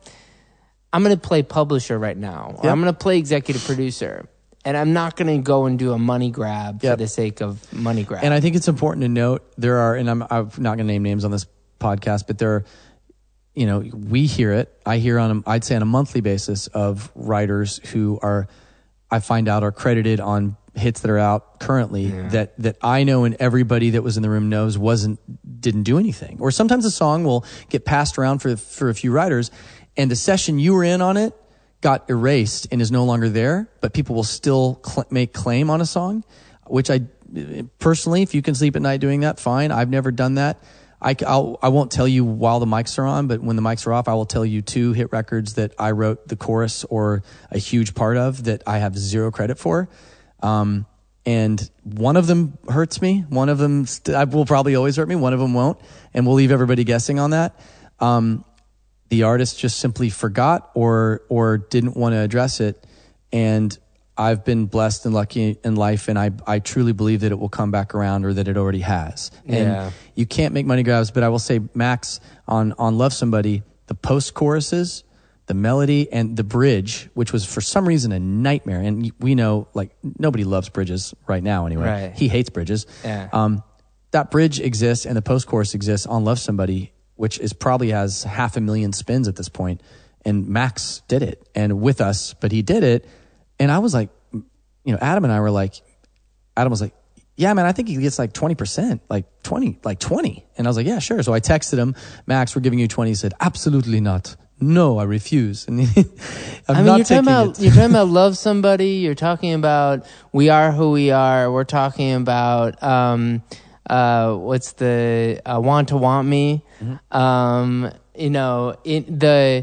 I'm going to play publisher right now, or yep. I'm going to play executive producer, and I'm not going to go and do a money grab yep. for the sake of money grab. And I think it's important to note there are, and I'm, I'm not going to name names on this podcast, but there are, you know, we hear it. I hear on, a, I'd say on a monthly basis, of writers who are, I find out, are credited on hits that are out currently yeah. that, that I know and everybody that was in the room knows wasn't, didn't do anything. Or sometimes a song will get passed around for, for a few writers, and the session you were in on it got erased and is no longer there, but people will still cl- make claim on a song, which I personally, if you can sleep at night doing that, fine. I've never done that. I, I'll, I won't tell you while the mics are on, but when the mics are off, I will tell you two hit records that I wrote the chorus or a huge part of that I have zero credit for. Um, and one of them hurts me. One of them st- will probably always hurt me. One of them won't. And we'll leave everybody guessing on that. Um, The artist just simply forgot or or didn't want to address it, and I've been blessed and lucky in life, and I I truly believe that it will come back around, or that it already has. And yeah. you can't make money grabs, but I will say, Max, on on Love Somebody, the post choruses, the melody, and the bridge, which was for some reason a nightmare, and we know like nobody loves bridges right now anyway. Right. He hates bridges. Yeah. Um, that bridge exists and the post chorus exists on Love Somebody, which is probably has half a million spins at this point. And Max did it, and with us, but he did it. And I was like, you know, Adam and I were like, Adam was like, yeah, man, I think he gets like twenty percent, like twenty, like twenty. And I was like, yeah, sure. So I texted him, Max, we're giving you twenty. He said, absolutely not. No, I refuse. And I'm I mean, not you're talking about, it. you're talking about Love Somebody. You're talking about We Are Who We Are. We're talking about, um, uh, what's the, uh, Want to Want Me. Mm-hmm. Um, you know, in the,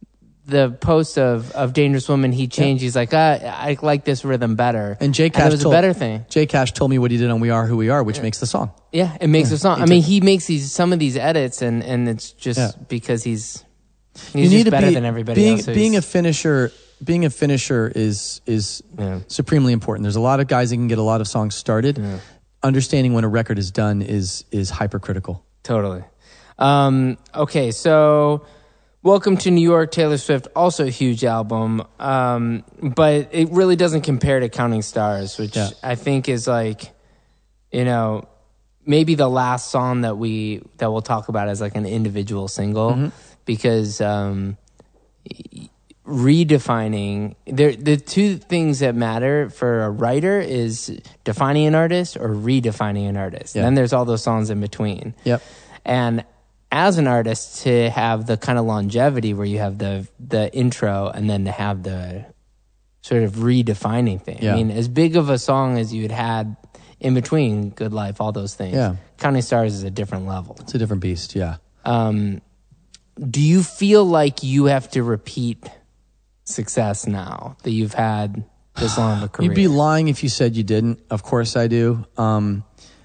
the post of, of Dangerous Woman, he changed. Yeah. He's like, ah, I like this rhythm better. And Jay Cash and it was told, a better thing. Jay Cash told me what he did on We Are Who We Are, which yeah. makes the song. Yeah, it makes yeah. the song. I mean, he makes these some of these edits, and, and it's just yeah. because he's he's you just need to better be, than everybody being, else. So being a finisher, being a finisher is is yeah. supremely important. There's a lot of guys that can get a lot of songs started. Yeah. Understanding when a record is done is is hypercritical. Totally. Um, okay, so Welcome to New York, Taylor Swift, also a huge album, um, but it really doesn't compare to Counting Stars, which yeah. I think is like, you know, maybe the last song that we that we'll talk about as like an individual single, mm-hmm. because um, redefining there the two things that matter for a writer is defining an artist or redefining an artist. Yeah. And then there's all those songs in between. Yep. And as an artist, to have the kind of longevity where you have the the intro and then to have the sort of redefining thing. Yeah. I mean, as big of a song as you had had in between, Good Life, all those things. Yeah. Counting Stars is a different level. It's a different beast, yeah. Um, do you feel like you have to repeat success now that you've had this long of a career? You'd be lying if you said you didn't. Of course I do. Um,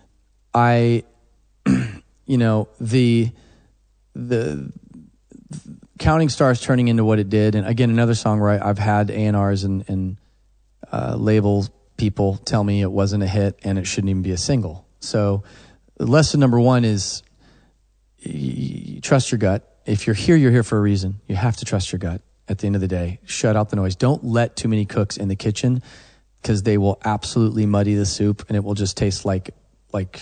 I, you know, the the Counting Stars turning into what it did, and again, another song where I, I've had A and Rs and, and uh, label people tell me it wasn't a hit and it shouldn't even be a single. So lesson number one is y- trust your gut. If you're here, you're here for a reason. You have to trust your gut. At the end of the day, shut out the noise. Don't let too many cooks in the kitchen, because they will absolutely muddy the soup and it will just taste like like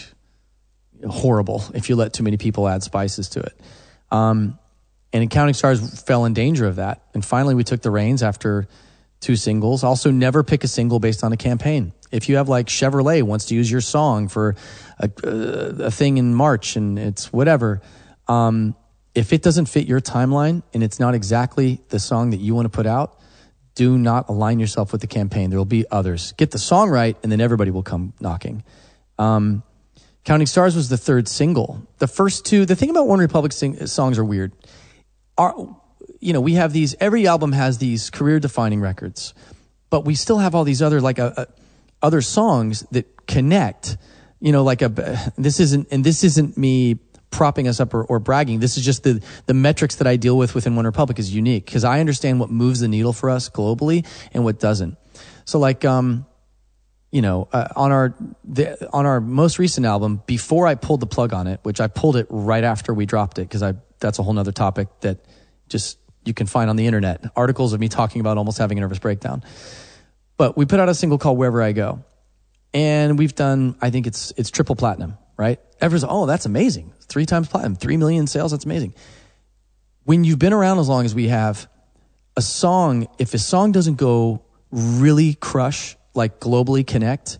horrible if you let too many people add spices to it. Um, and Counting Stars fell in danger of that. And finally, we took the reins after two singles. Also, never pick a single based on a campaign. If you have like Chevrolet wants to use your song for a, a, a thing in March and it's whatever, um, if it doesn't fit your timeline and it's not exactly the song that you want to put out, do not align yourself with the campaign. There will be others. Get the song right, and then everybody will come knocking. Um, Counting Stars was the third single. The first two, the thing about One Republic sing, songs are weird. Our, you know, we have these, every album has these career-defining records, but we still have all these other, like, a, a, other songs that connect. You know, like, a, this isn't, and this isn't me propping us up or, or bragging. This is just the the metrics that I deal with within One Republic is unique, because I understand what moves the needle for us globally and what doesn't. So like, um, you know, uh, on our the, on our most recent album, before I pulled the plug on it, which I pulled it right after we dropped it, because I that's a whole nother topic that just you can find on the internet, articles of me talking about almost having a nervous breakdown. But we put out a single called Wherever I Go, and we've done, I think it's it's triple platinum, right? Everyone's, oh, that's amazing. Three times platinum, three million sales, that's amazing. When you've been around as long as we have, a song, if a song doesn't go really crush, like globally connect,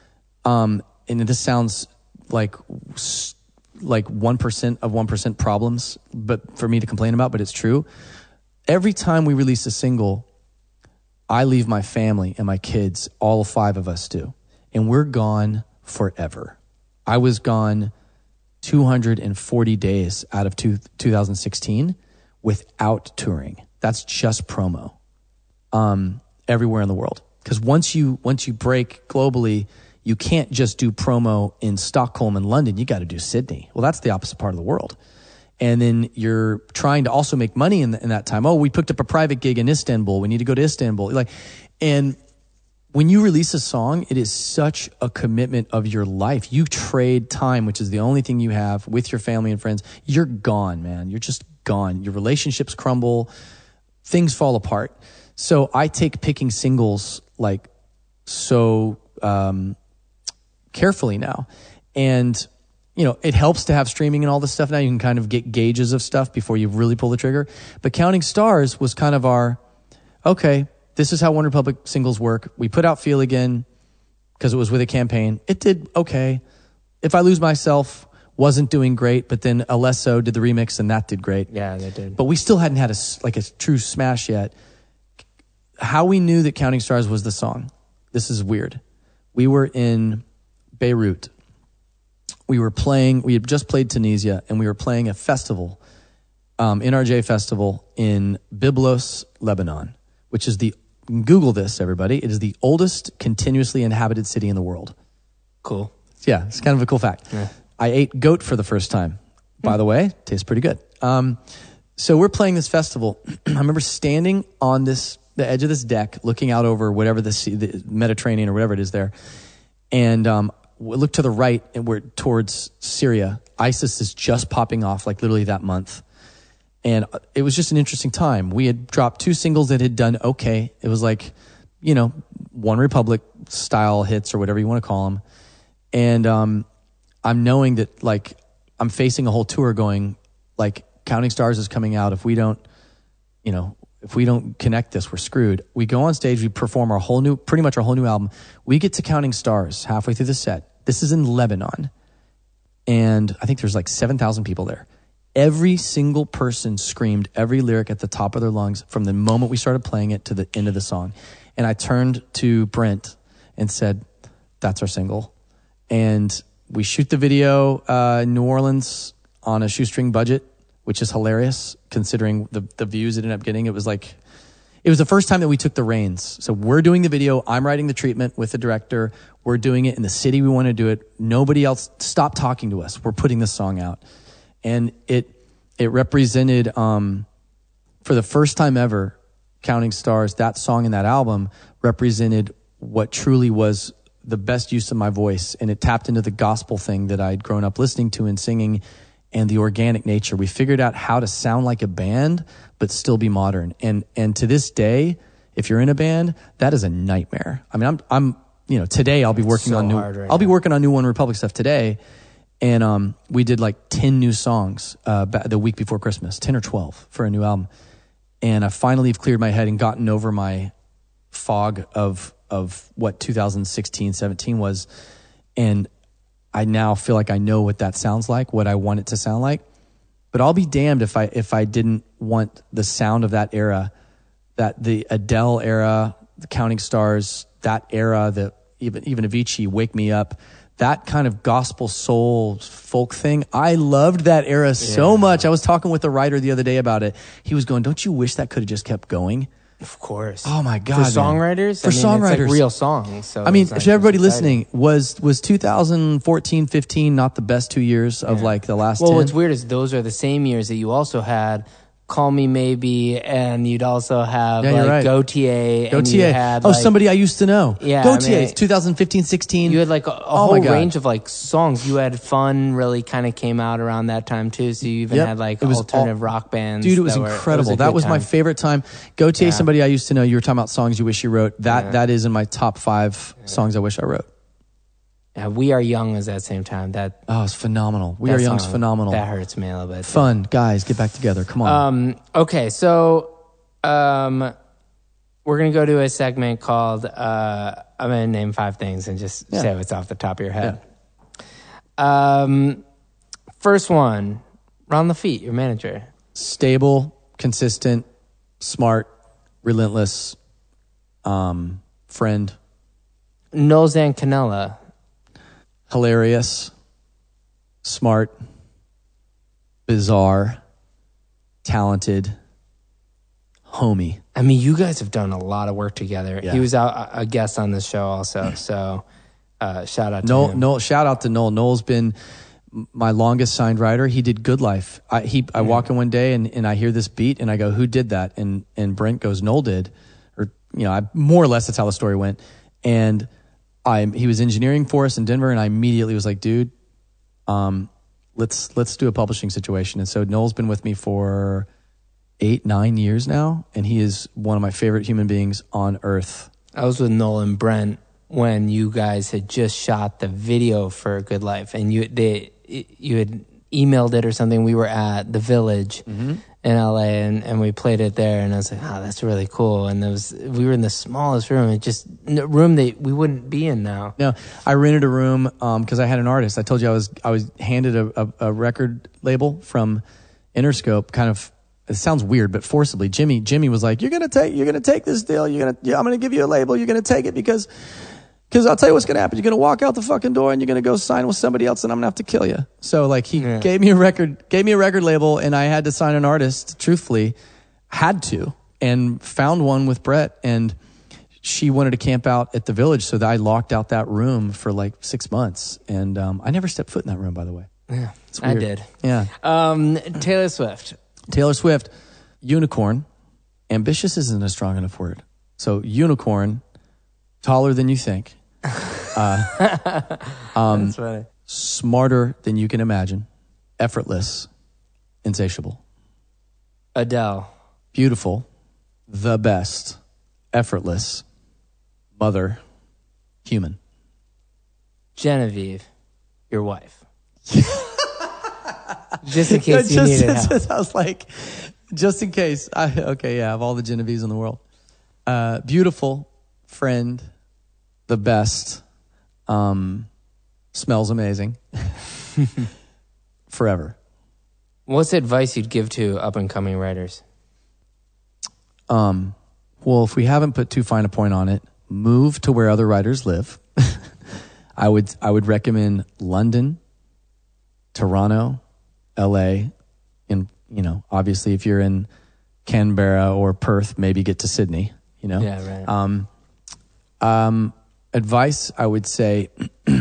um, and this sounds like like one percent of one percent problems, but for me to complain about, but it's true. Every time we release a single, I leave my family and my kids, all five of us do, and we're gone forever. I was gone two hundred forty days out of two, two thousand sixteen without touring. That's just promo, um, everywhere in the world. Because once you once you break globally, you can't just do promo in Stockholm and London. You got to do Sydney. Well, that's the opposite part of the world. And then you're trying to also make money in, the, in that time. Oh, we picked up a private gig in Istanbul. We need to go to Istanbul. Like, and when you release a song, it is such a commitment of your life. You trade time, which is the only thing you have, with your family and friends. You're gone, man. You're just gone. Your relationships crumble. Things fall apart. So I take picking singles like so um, carefully now. And, you know, it helps to have streaming and all this stuff now. You can kind of get gauges of stuff before you really pull the trigger. But Counting Stars was kind of our, okay, this is how One Republic singles work. We put out Feel Again because it was with a campaign. It did okay. If I Lose Myself wasn't doing great, but then Alesso did the remix and that did great. Yeah, they did. But we still hadn't had a, like a true smash yet. How we knew that Counting Stars was the song, this is weird. We were in Beirut. We were playing, we had just played Tunisia, and we were playing a festival, um, N R J festival in Byblos, Lebanon, which is the, Google this, everybody. It is the oldest continuously inhabited city in the world. Cool. Yeah, it's kind of a cool fact. Yeah. I ate goat for the first time. By the way, tastes pretty good. Um, so we're playing this festival. I remember standing on this, the edge of this deck, looking out over whatever the, sea, the Mediterranean or whatever it is there. And um, we look to the right and we're towards Syria. ISIS is just popping off like literally that month. And it was just an interesting time. We had dropped two singles that had done okay. It was like, you know, One Republic style hits or whatever you want to call them. And um, I'm knowing that like I'm facing a whole tour going like Counting Stars is coming out. If we don't, you know, if we don't connect this, we're screwed. We go on stage, we perform our whole new, pretty much our whole new album. We get to Counting Stars halfway through the set. This is in Lebanon. And I think there's like seven thousand people there. Every single person screamed every lyric at the top of their lungs from the moment we started playing it to the end of the song. And I turned to Brent and said, that's our single. and we shoot the video uh, in New Orleans on a shoestring budget, which is hilarious considering the the views it ended up getting. It was like, it was the first time that we took the reins. So we're doing the video. I'm writing the treatment with the director. We're doing it in the city we want to do it. Nobody else, stop talking to us. We're putting this song out. And it it represented, um, for the first time ever, Counting Stars, that song and that album represented what truly was the best use of my voice. And it tapped into the gospel thing that I'd grown up listening to and singing, and the organic nature. We figured out how to sound like a band, but still be modern. And and to this day, if you're in a band, that is a nightmare. I mean, I'm I'm you know today I'll be working so on new right I'll be now. working on New One Republic stuff today, and um we did like ten new songs uh the week before Christmas, ten or twelve for a new album, and I finally have cleared my head and gotten over my fog of of what two thousand sixteen, seventeen was, and I now feel like I know what that sounds like, what I want it to sound like. But I'll be damned if I if I didn't want the sound of that era, that the Adele era, the Counting Stars, that era, the even even Avicii, Wake Me Up, that kind of gospel soul folk thing. I loved that era so Yeah. much. I was talking with a writer the other day about it. He was going, "Don't you wish that could have just kept going?" Of course. Oh my God, For man. songwriters? For I mean, songwriters. It's like real songs. So I mean, it's if like- everybody it's exciting. listening, was was two thousand fourteen, fifteen not the best two years of like the last Well, ten? what's weird is those are the same years that you also had Call Me Maybe, and you'd also have Yeah, you're like right. Gautier. Go and T you A. had, Oh, like, somebody I used to know. Yeah, Go I T A. mean, It's twenty fifteen, sixteen. You had like a, a Oh whole my God. range of like songs. You had Fun really kind of came out around that time too. So you even Yep. had like It was alternative all- rock bands. Dude, it was that were- it incredible. a that good was my time. favorite time. Go T A, Yeah. somebody I used to know. You were talking about songs you wish you wrote. That Yeah. That is in my top five songs I wish I wrote. Yeah, We Are Young was that same time. That Oh, it's phenomenal. We that Are Young's song, phenomenal. That hurts me a little bit. Fun. Guys, get back together. Come on. Um, okay, so um, we're going to go to a segment called uh, I'm going to name five things and just Yeah. say what's off the top of your head. Um, first one, Ron Lafitte, your manager. Stable, consistent, smart, relentless, um, friend, Noel Zancanella. hilarious, smart, bizarre, talented, homie. I mean, you guys have done a lot of work together. Yeah. He was out, a guest on this show also, so uh, shout out to Noel, him. Noel, shout out to Noel. Noel's been my longest signed writer. He did Good Life. I, he, I walk in one day and, and I hear this beat and I go, who did that? And, and Brent goes, Noel did. Or, you know, I, more or less that's how the story went. And I, he was engineering for us in Denver, and I immediately was like, dude, um, let's, let's do a publishing situation. And so Noel's been with me for eight, nine years now. And he is one of my favorite human beings on earth. I was with Noel and Brent when you guys had just shot the video for Good Life, and you they you had emailed it or something. We were at the Village Mm-hmm. in L A, and, and we played it there, and I was like, oh, that's really cool. And there was we were in the smallest room, it just a room that we wouldn't be in now. No, I rented a room because I had an artist. I told you I was I was handed a, a, a record label from Interscope. Kind of, it sounds weird, but forcibly. Jimmy Jimmy was like, "You're gonna take you're gonna take this deal. You're gonna yeah, I'm gonna give you a label. You're gonna take it because because I'll tell you what's gonna happen. You're gonna walk out the fucking door and you're gonna go sign with somebody else, and I'm gonna have to kill you." So like he Yeah. gave me a record gave me a record label, and I had to sign an artist. Truthfully, had to, and found one with Brett, and she wanted to camp out at the Village, so that I locked out that room for like six months. And um, I never stepped foot in that room, by the way. Yeah, It's I weird. did. Yeah. Um, Taylor Swift. Taylor Swift, unicorn. Ambitious isn't a strong enough word. So unicorn, taller than you think, Um, That's funny. smarter than you can imagine, effortless, insatiable, Adele. beautiful, the best, effortless, mother, human. Genevieve, your wife. Just in case you just, needed help. just- I was like, just in case. I, okay, yeah, of all the Genevieves in the world. Uh, beautiful, friend, the best, um, smells amazing. Forever. What's the advice you'd give to up and coming writers? Um, well, if we haven't put too fine a point on it, move to where other writers live. I would I would recommend London, Toronto, L A, and you know, obviously if you're in Canberra or Perth, maybe get to Sydney. You know, yeah, right. Um, um, advice I would say: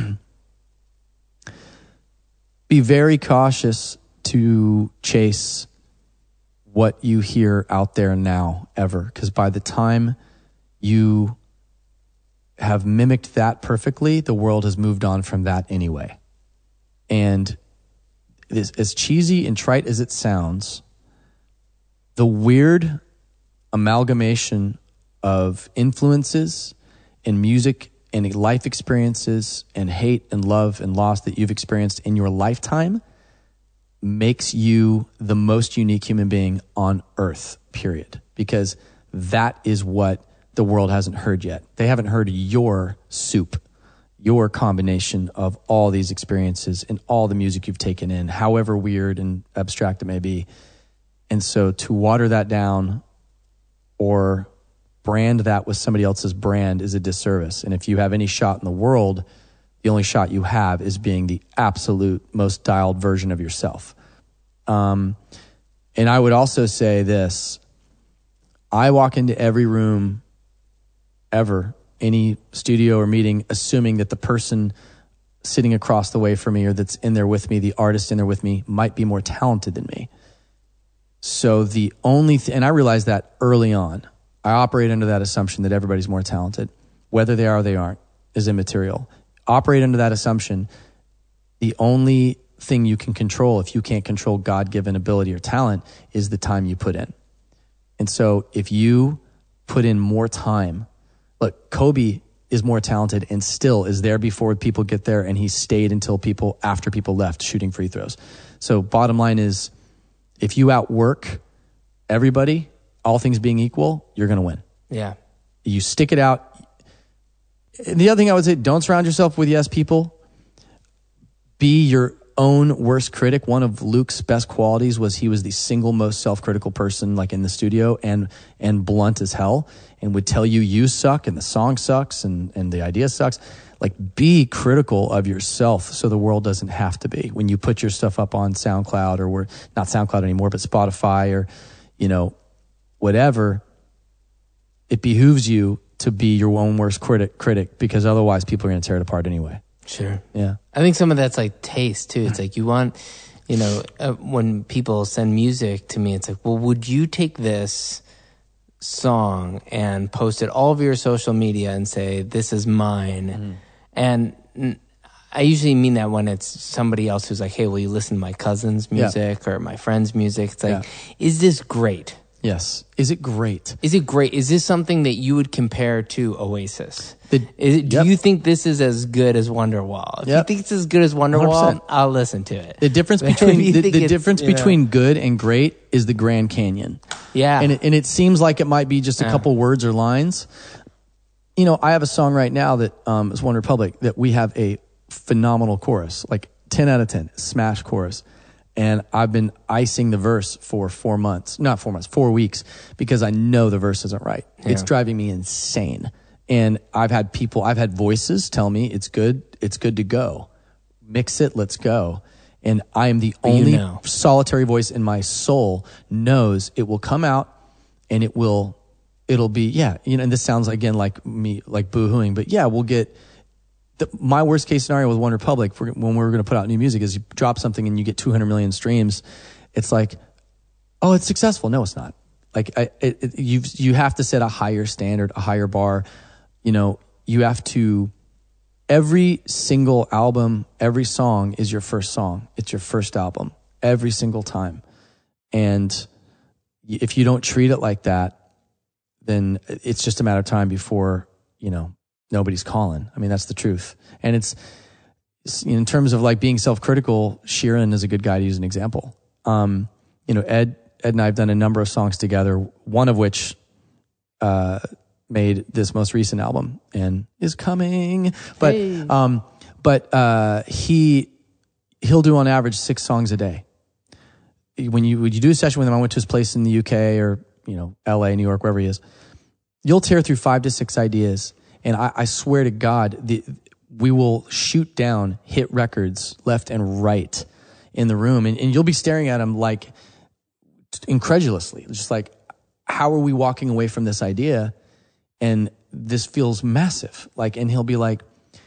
be very cautious to chase what you hear out there now, ever, because by the time you have mimicked that perfectly, the world has moved on from that anyway. And as, as cheesy and trite as it sounds, the weird amalgamation of influences and music and life experiences and hate and love and loss that you've experienced in your lifetime makes you the most unique human being on earth, period. Because that is what the world hasn't heard yet. They haven't heard your soup, your combination of all these experiences and all the music you've taken in, however weird and abstract it may be. And so to water that down or brand that with somebody else's brand is a disservice. And if you have any shot in the world, the only shot you have is being the absolute most dialed version of yourself. Um, and I would also say this: I walk into every room ever, any studio or meeting, assuming that the person sitting across the way from me or that's in there with me, the artist in there with me, might be more talented than me. So the only thing, and I realized that early on, I operate under that assumption that everybody's more talented. Whether they are or they aren't is immaterial. Operate under that assumption. The only thing you can control, if you can't control God-given ability or talent, is the time you put in. And so if you put in more time, look, Kobe is more talented and still is there before people get there, and he stayed until people, after people left, shooting free throws. So bottom line is, if you outwork everybody, all things being equal, you're going to win. Yeah. You stick it out. And the other thing I would say, don't surround yourself with yes people. Be your own worst critic. One of Luke's best qualities was he was the single most self-critical person, like in the studio, and and blunt as hell, and would tell you you suck and the song sucks and, and the idea sucks. Like, be critical of yourself so the world doesn't have to be. When you put your stuff up on SoundCloud, or we're not SoundCloud anymore, but Spotify, or, you know, whatever, it behooves you to be your own worst critic, critic because otherwise people are going to tear it apart anyway. Sure. Yeah. I think some of that's like taste too. It's like you want, you know, uh, when people send music to me, it's like, well, would you take this song and post it all over your social media and say, this is mine? Mm. And I usually mean that when it's somebody else who's like, hey, will you listen to my cousin's music yeah. or my friend's music? It's like, yeah. is this great? Yes. Is it great? Is it great? Is this something that you would compare to Oasis? The, is it, do yep. you think this is as good as Wonderwall? If yep. you think it's as good as Wonderwall, one hundred percent. I'll listen to it. The difference between the, the difference between know. good and great is the Grand Canyon. Yeah. And it, and it seems like it might be just a yeah. couple words or lines. You know, I have a song right now that um, is One Republic that we have a phenomenal chorus, like ten out of ten, smash chorus. And I've been icing the verse for four months, not four months, four weeks, because I know the verse isn't right. Yeah. It's driving me insane. And I've had people, I've had voices tell me it's good, it's good to go. Mix it, let's go. And I am the but only you know. solitary voice in my soul knows it will come out and it will, it'll be, yeah, you know, and this sounds again like me, like boo-hooing, but yeah, we'll get, The, my worst case scenario with One Republic for when we're going to put out new music is you drop something and you get two hundred million streams. It's like, oh, it's successful. No, it's not. Like I, it, it, you you have to set a higher standard, a higher bar. You know, you have to. Every single album, every song is your first song. It's your first album every single time, and if you don't treat it like that, then it's just a matter of time before you know. Nobody's calling. I mean, that's the truth. And it's, in terms of like being self-critical, Sheeran is a good guy to use an example. Um, you know, Ed, Ed and I have done a number of songs together, one of which uh, made this most recent album and is coming. But, hey. um, but uh, he, he'll do on average six songs a day. When you, when you do a session with him, I went to his place in the U K or, you know, L A, New York, wherever he is. You'll tear through five to six ideas. And I, I swear to God, the, we will shoot down hit records left and right in the room. And, and you'll be staring at them like incredulously, just like, how are we walking away from this idea? And this feels massive. Like, and he'll be like,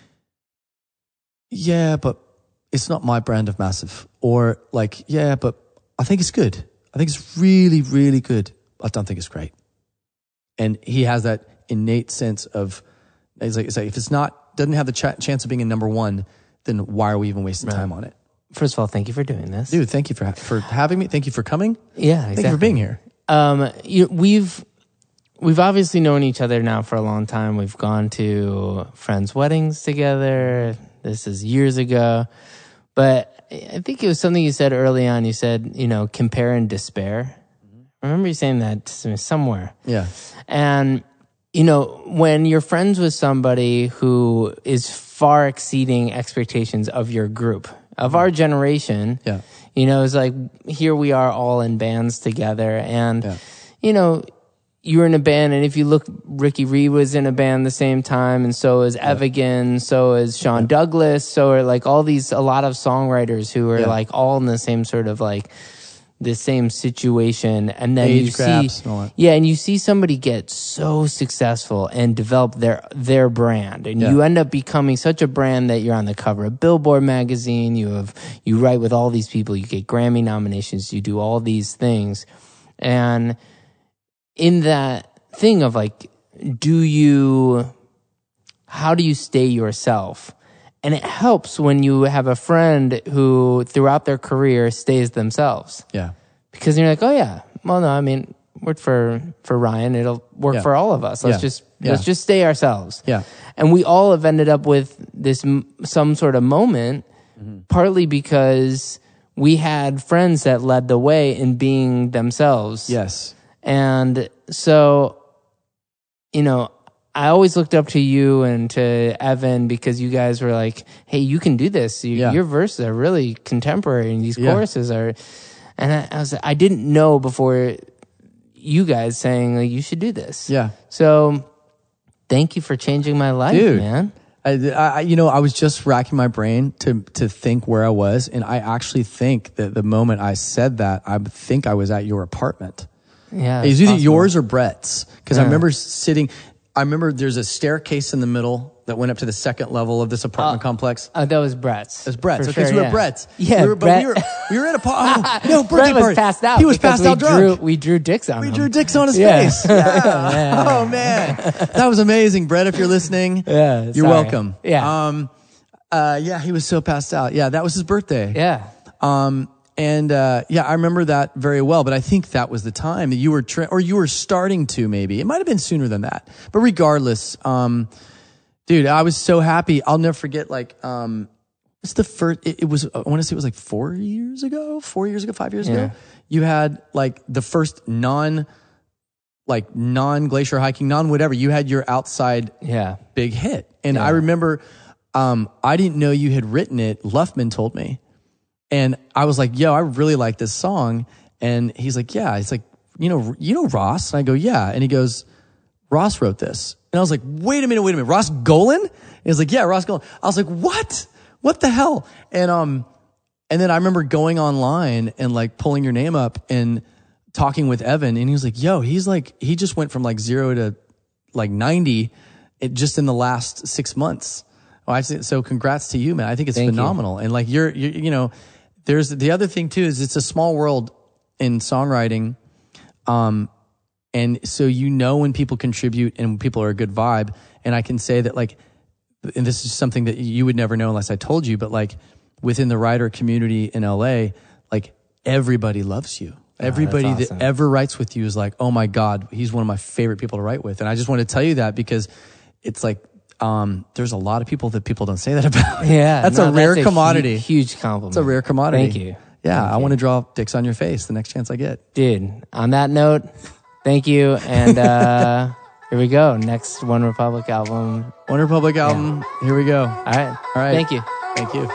yeah, but it's not my brand of massive. Or like, yeah, but I think it's good. I think it's really, really good. I don't think it's great. And he has that innate sense of, it's like, it's like if it's not, doesn't have the ch- chance of being a number one, then why are we even wasting right. time on it? First of all, thank you for doing this. Dude, thank you for for having me. Thank you for coming. Yeah, exactly. Thank you for being here. Um, you, we've we've obviously known each other now for a long time. We've gone to friends' weddings together. This is years ago. But I think it was something you said early on. You said, you know, compare and despair. I remember you saying that somewhere. Yeah. And, you know, when you're friends with somebody who is far exceeding expectations of your group, of our generation, yeah. you know, it's like, here we are all in bands together. And, yeah. you know, you were in a band, and if you look, Ricky Reed was in a band the same time, and so is yeah. Evigan, so is Sean yeah. Douglas, so are like all these, a lot of songwriters who are yeah. like all in the same sort of like, the same situation. And then Age you see, and all that. yeah, and you see somebody get so successful and develop their, their brand, and yeah. you end up becoming such a brand that you're on the cover of Billboard magazine, you have, you write with all these people, you get Grammy nominations, you do all these things. And in that thing of like, do you, how do you stay yourself? And it helps when you have a friend who throughout their career stays themselves. Yeah. Because you're like, oh yeah, well no, I mean, worked for, for Ryan, it'll work yeah. for all of us. Let's yeah. just, yeah. let's just stay ourselves. Yeah. And we all have ended up with this, some sort of moment, mm-hmm. partly because we had friends that led the way in being themselves. Yes. And so, you know, I always looked up to you and to Evan because you guys were like, hey, you can do this. You, yeah. Your verses are really contemporary and these yeah. choruses are, and I, I was, I didn't know before you guys saying like, you should do this. Yeah. So thank you for changing my life, Dude, man. I, I, you know, I was just racking my brain to, to think where I was. And I actually think that the moment I said that, I think I was at your apartment. Yeah. It was either awesome. yours or Brett's. Cause yeah. I remember sitting, I remember there's a staircase in the middle that went up to the second level of this apartment uh, complex. Oh, that was Brett's. It was Brett's. For Okay, sure, so we were yeah. at Brett's. Yeah, we were, but Brett. we were we were at a party. Oh, no, birthday Brett was party. passed out. He was because passed we out drunk. Drew, we drew dicks on we him. drew dicks on his yeah. face. Yeah. yeah. Oh man, that was amazing, Brett. If you're listening, yeah, you're sorry. welcome. Yeah. Um, uh, yeah, he was so passed out. Yeah, that was his birthday. Yeah. Um, and uh, yeah, I remember that very well. But I think that was the time that you were, tra- or you were starting to. Maybe it might have been sooner than that. But regardless, um, dude, I was so happy. I'll never forget. Like, um, it's the first. It, it was. I want to say it was like four years ago. Four years ago. Five years yeah. ago. You had like the first non, like non glacier hiking, non whatever. You had your outside, yeah, big hit, and yeah. I remember. Um, I didn't know you had written it. Luffman told me. And I was like, yo, I really like this song. And he's like, yeah. He's like, you know, you know Ross? And I go, yeah. And he goes, Ross wrote this. And I was like, wait a minute, wait a minute. Ross Golan? And he's like, yeah, Ross Golan. I was like, what? What the hell? And, um, and then I remember going online and like pulling your name up and talking with Evan. And he was like, yo, he's like, he just went from like zero to like ninety it, just in the last six months. Oh, I say, so congrats to you, man. I think it's Thank phenomenal. You. And like you're, you're, you know, there's the other thing too, is it's a small world in songwriting. Um, and so, you know, when people contribute and when people are a good vibe, and I can say that like, and this is something that you would never know unless I told you, but like within the writer community in L A, like everybody loves you. Oh, everybody awesome. that ever writes with you is like, oh my God, he's one of my favorite people to write with. And I just want to tell you that because it's like, Um, there's a lot of people that people don't say that about. Yeah. That's no, a rare that's a commodity. Huge, huge compliment. It's a rare commodity. Thank you. Yeah. Thank I you. want to draw dicks on your face the next chance I get. Dude, on that note, thank you. And, uh, here we go. Next One Republic album. One Republic album. Yeah. Here we go. All right. All right. Thank you. Thank you.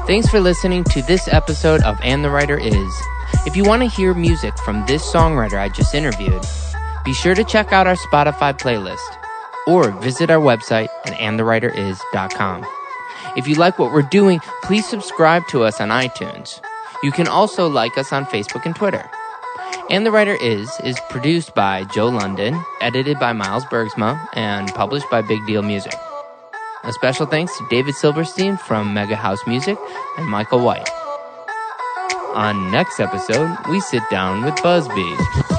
Thanks for listening to this episode of And the Writer Is. If you want to hear music from this songwriter I just interviewed, be sure to check out our Spotify playlist or visit our website at and the writer is dot com. If you like what we're doing, please subscribe to us on iTunes. You can also like us on Facebook and Twitter. And the Writer Is is produced by Joe London, edited by Miles Bergsma, and published by Big Deal Music. A special thanks to David Silverstein from Mega House Music and Michael White. On next episode, we sit down with Busby.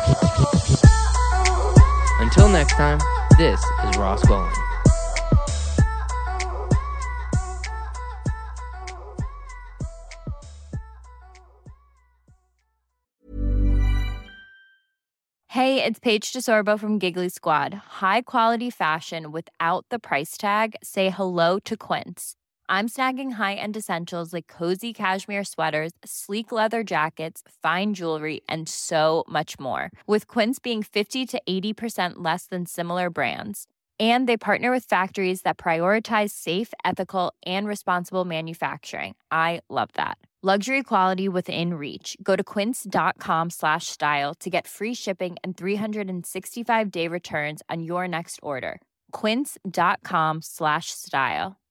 Until next time, this is Ross Golan. Hey, it's Paige DeSorbo from Giggly Squad. High quality fashion without the price tag. Say hello to Quince. I'm snagging high-end essentials like cozy cashmere sweaters, sleek leather jackets, fine jewelry, and so much more. With Quince being fifty to eighty percent less than similar brands. And they partner with factories that prioritize safe, ethical, and responsible manufacturing. I love that. Luxury quality within reach. Go to quince.com slash style to get free shipping and three sixty-five day returns on your next order. Quince.com slash style.